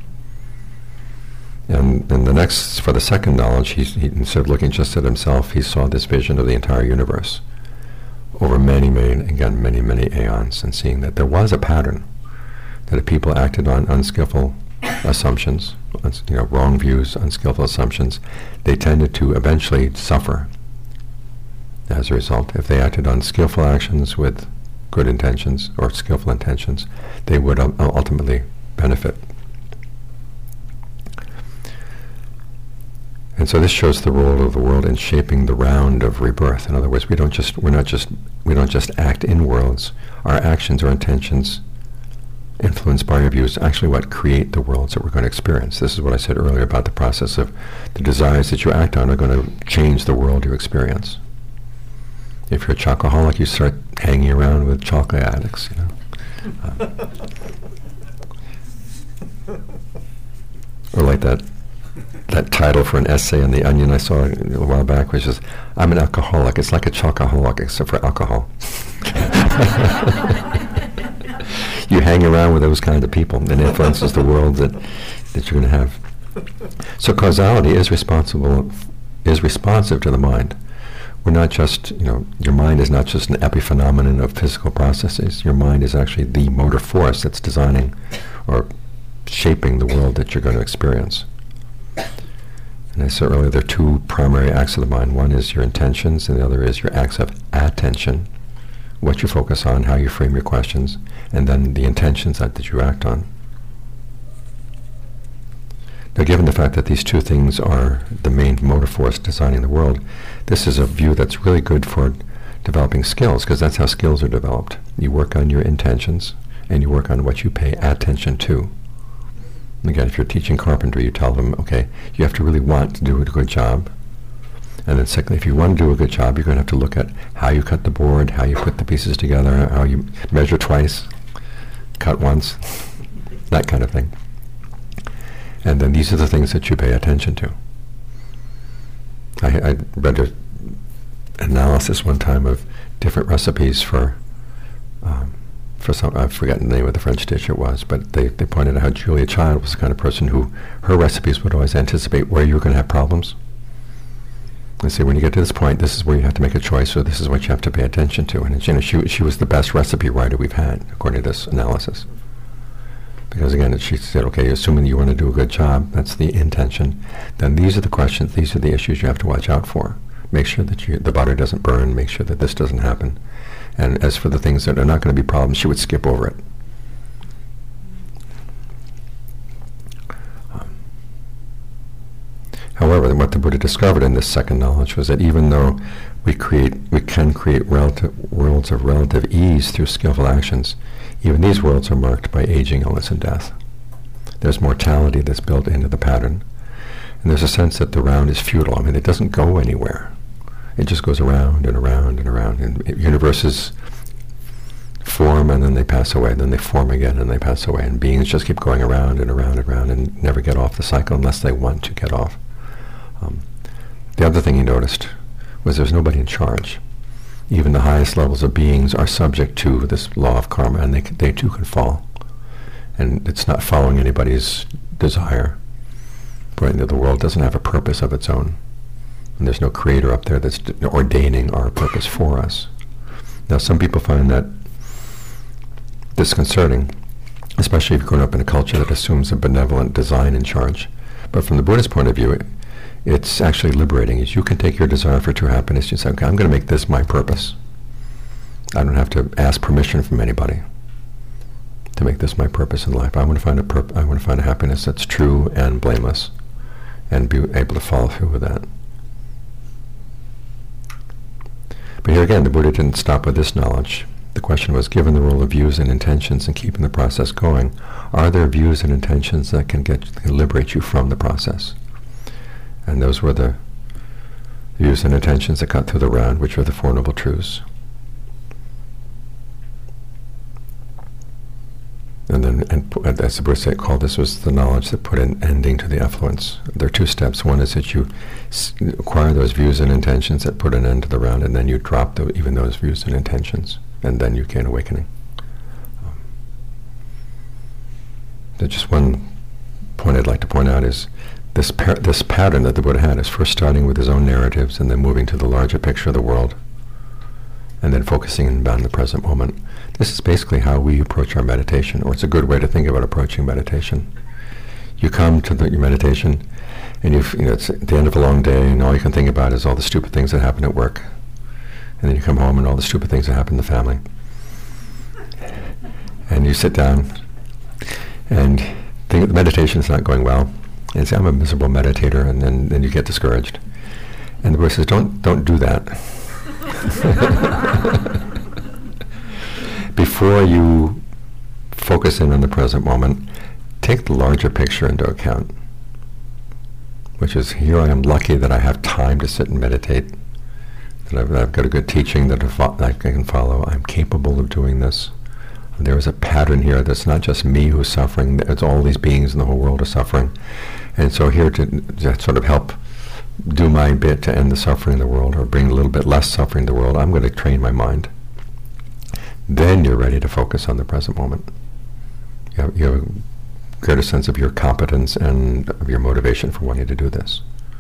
And the next, for the second knowledge, he instead of looking just at himself, he saw this vision of the entire universe over many, many aeons, and seeing that there was a pattern, that if people acted on unskillful assumptions, wrong views, unskillful assumptions, they tended to eventually suffer as a result. If they acted on skillful actions with good intentions or skillful intentions, they would ultimately benefit. And so this shows the role of the world in shaping the round of rebirth. In other words, we don't just act in worlds. Our actions or intentions influenced by your views actually what create the worlds that we're going to experience. This is what I said earlier about the process of the desires that you act on are going to change the world you experience. If you're a chocoholic, you start hanging around with chocolate addicts, you know. Or like that title for an essay in The Onion I saw a while back, which is, I'm an alcoholic. It's like a chocoholic except for alcohol. You hang around with those kinds of people, and it influences the world that you're going to have. So causality is responsive to the mind. We're not just, your mind is not just an epiphenomenon of physical processes. Your mind is actually the motor force that's designing or shaping the world that you're going to experience. And I said earlier, there are two primary acts of the mind. One is your intentions, and the other is your acts of attention, what you focus on, how you frame your questions, and then the intentions that you act on. Now, given the fact that these two things are the main motor force designing the world, this is a view that's really good for developing skills, because that's how skills are developed. You work on your intentions, and you work on what you pay attention to. And again, if you're teaching carpentry, you tell them, okay, you have to really want to do a good job. And then secondly, if you want to do a good job, you're going to have to look at how you cut the board, how you put the pieces together, how you measure twice, cut once, that kind of thing. And then these are the things that you pay attention to. I read an analysis one time of different recipes for some, I've forgotten the name of the French dish it was, but they pointed out how Julia Child was the kind of person who, her recipes would always anticipate where you were going to have problems. They say, when you get to this point, this is where you have to make a choice, or this is what you have to pay attention to. And she was the best recipe writer we've had, according to this analysis. Because again, she said, okay, assuming you want to do a good job, that's the intention, then these are the questions, these are the issues you have to watch out for. Make sure that the butter doesn't burn, make sure that this doesn't happen. And as for the things that are not going to be problems, she would skip over it. However, what the Buddha discovered in this second knowledge was that even though we can create worlds of relative ease through skillful actions, even these worlds are marked by aging, illness, and death. There's mortality that's built into the pattern. And there's a sense that the round is futile. I mean, it doesn't go anywhere. It just goes around and around and around. And universes form and then they pass away, then they form again and they pass away. And beings just keep going around and around and around and never get off the cycle unless they want to get off. The other thing he noticed was there's nobody in charge. Even the highest levels of beings are subject to this law of karma, and they too can fall. And it's not following anybody's desire. Right? The world doesn't have a purpose of its own. And there's no creator up there that's ordaining our purpose for us. Now, some people find that disconcerting, especially if you're growing up in a culture that assumes a benevolent design in charge. But from the Buddhist point of view, it's actually liberating. Is you can take your desire for true happiness and say, okay, I'm going to make this my purpose. I don't have to ask permission from anybody to make this my purpose in life. I want to find a happiness that's true and blameless, and be able to follow through with that. But here again, the Buddha didn't stop with this knowledge. The question was, given the role of views and intentions in keeping the process going, are there views and intentions that can liberate you from the process? And those were the views and intentions that cut through the round, which were the Four Noble Truths. And then, as the Buddha called this, was the knowledge that put an ending to the effluence. There are two steps. One is that you acquire those views and intentions that put an end to the round, and then you drop even those views and intentions, and then you gain awakening. Just one point I'd like to point out is this pattern that the Buddha had is first starting with his own narratives and then moving to the larger picture of the world and then focusing on the present moment. This is basically how we approach our meditation, or it's a good way to think about approaching meditation. You come to your meditation and it's at the end of a long day and all you can think about is all the stupid things that happen at work. And then you come home and all the stupid things that happen in the family. And you sit down and think the meditation is not going well. And you say, I'm a miserable meditator, and then you get discouraged. And the Buddha says, don't do that. Before you focus in on the present moment, take the larger picture into account, which is, here I am lucky that I have time to sit and meditate, that I've got a good teaching that I can follow. I'm capable of doing this. There is a pattern here that's not just me who's suffering, it's all these beings in the whole world are suffering. And so here to sort of help do my bit to end the suffering in the world, or bring a little bit less suffering in the world, I'm going to train my mind. Then you're ready to focus on the present moment. You have a greater sense of your competence and of your motivation for wanting to do this.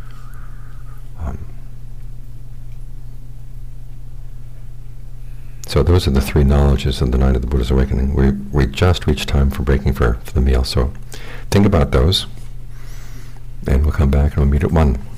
So those are the three knowledges of the night of the Buddha's awakening. We just reached time for breaking for the meal. So think about those, and we'll come back and we'll meet at 1.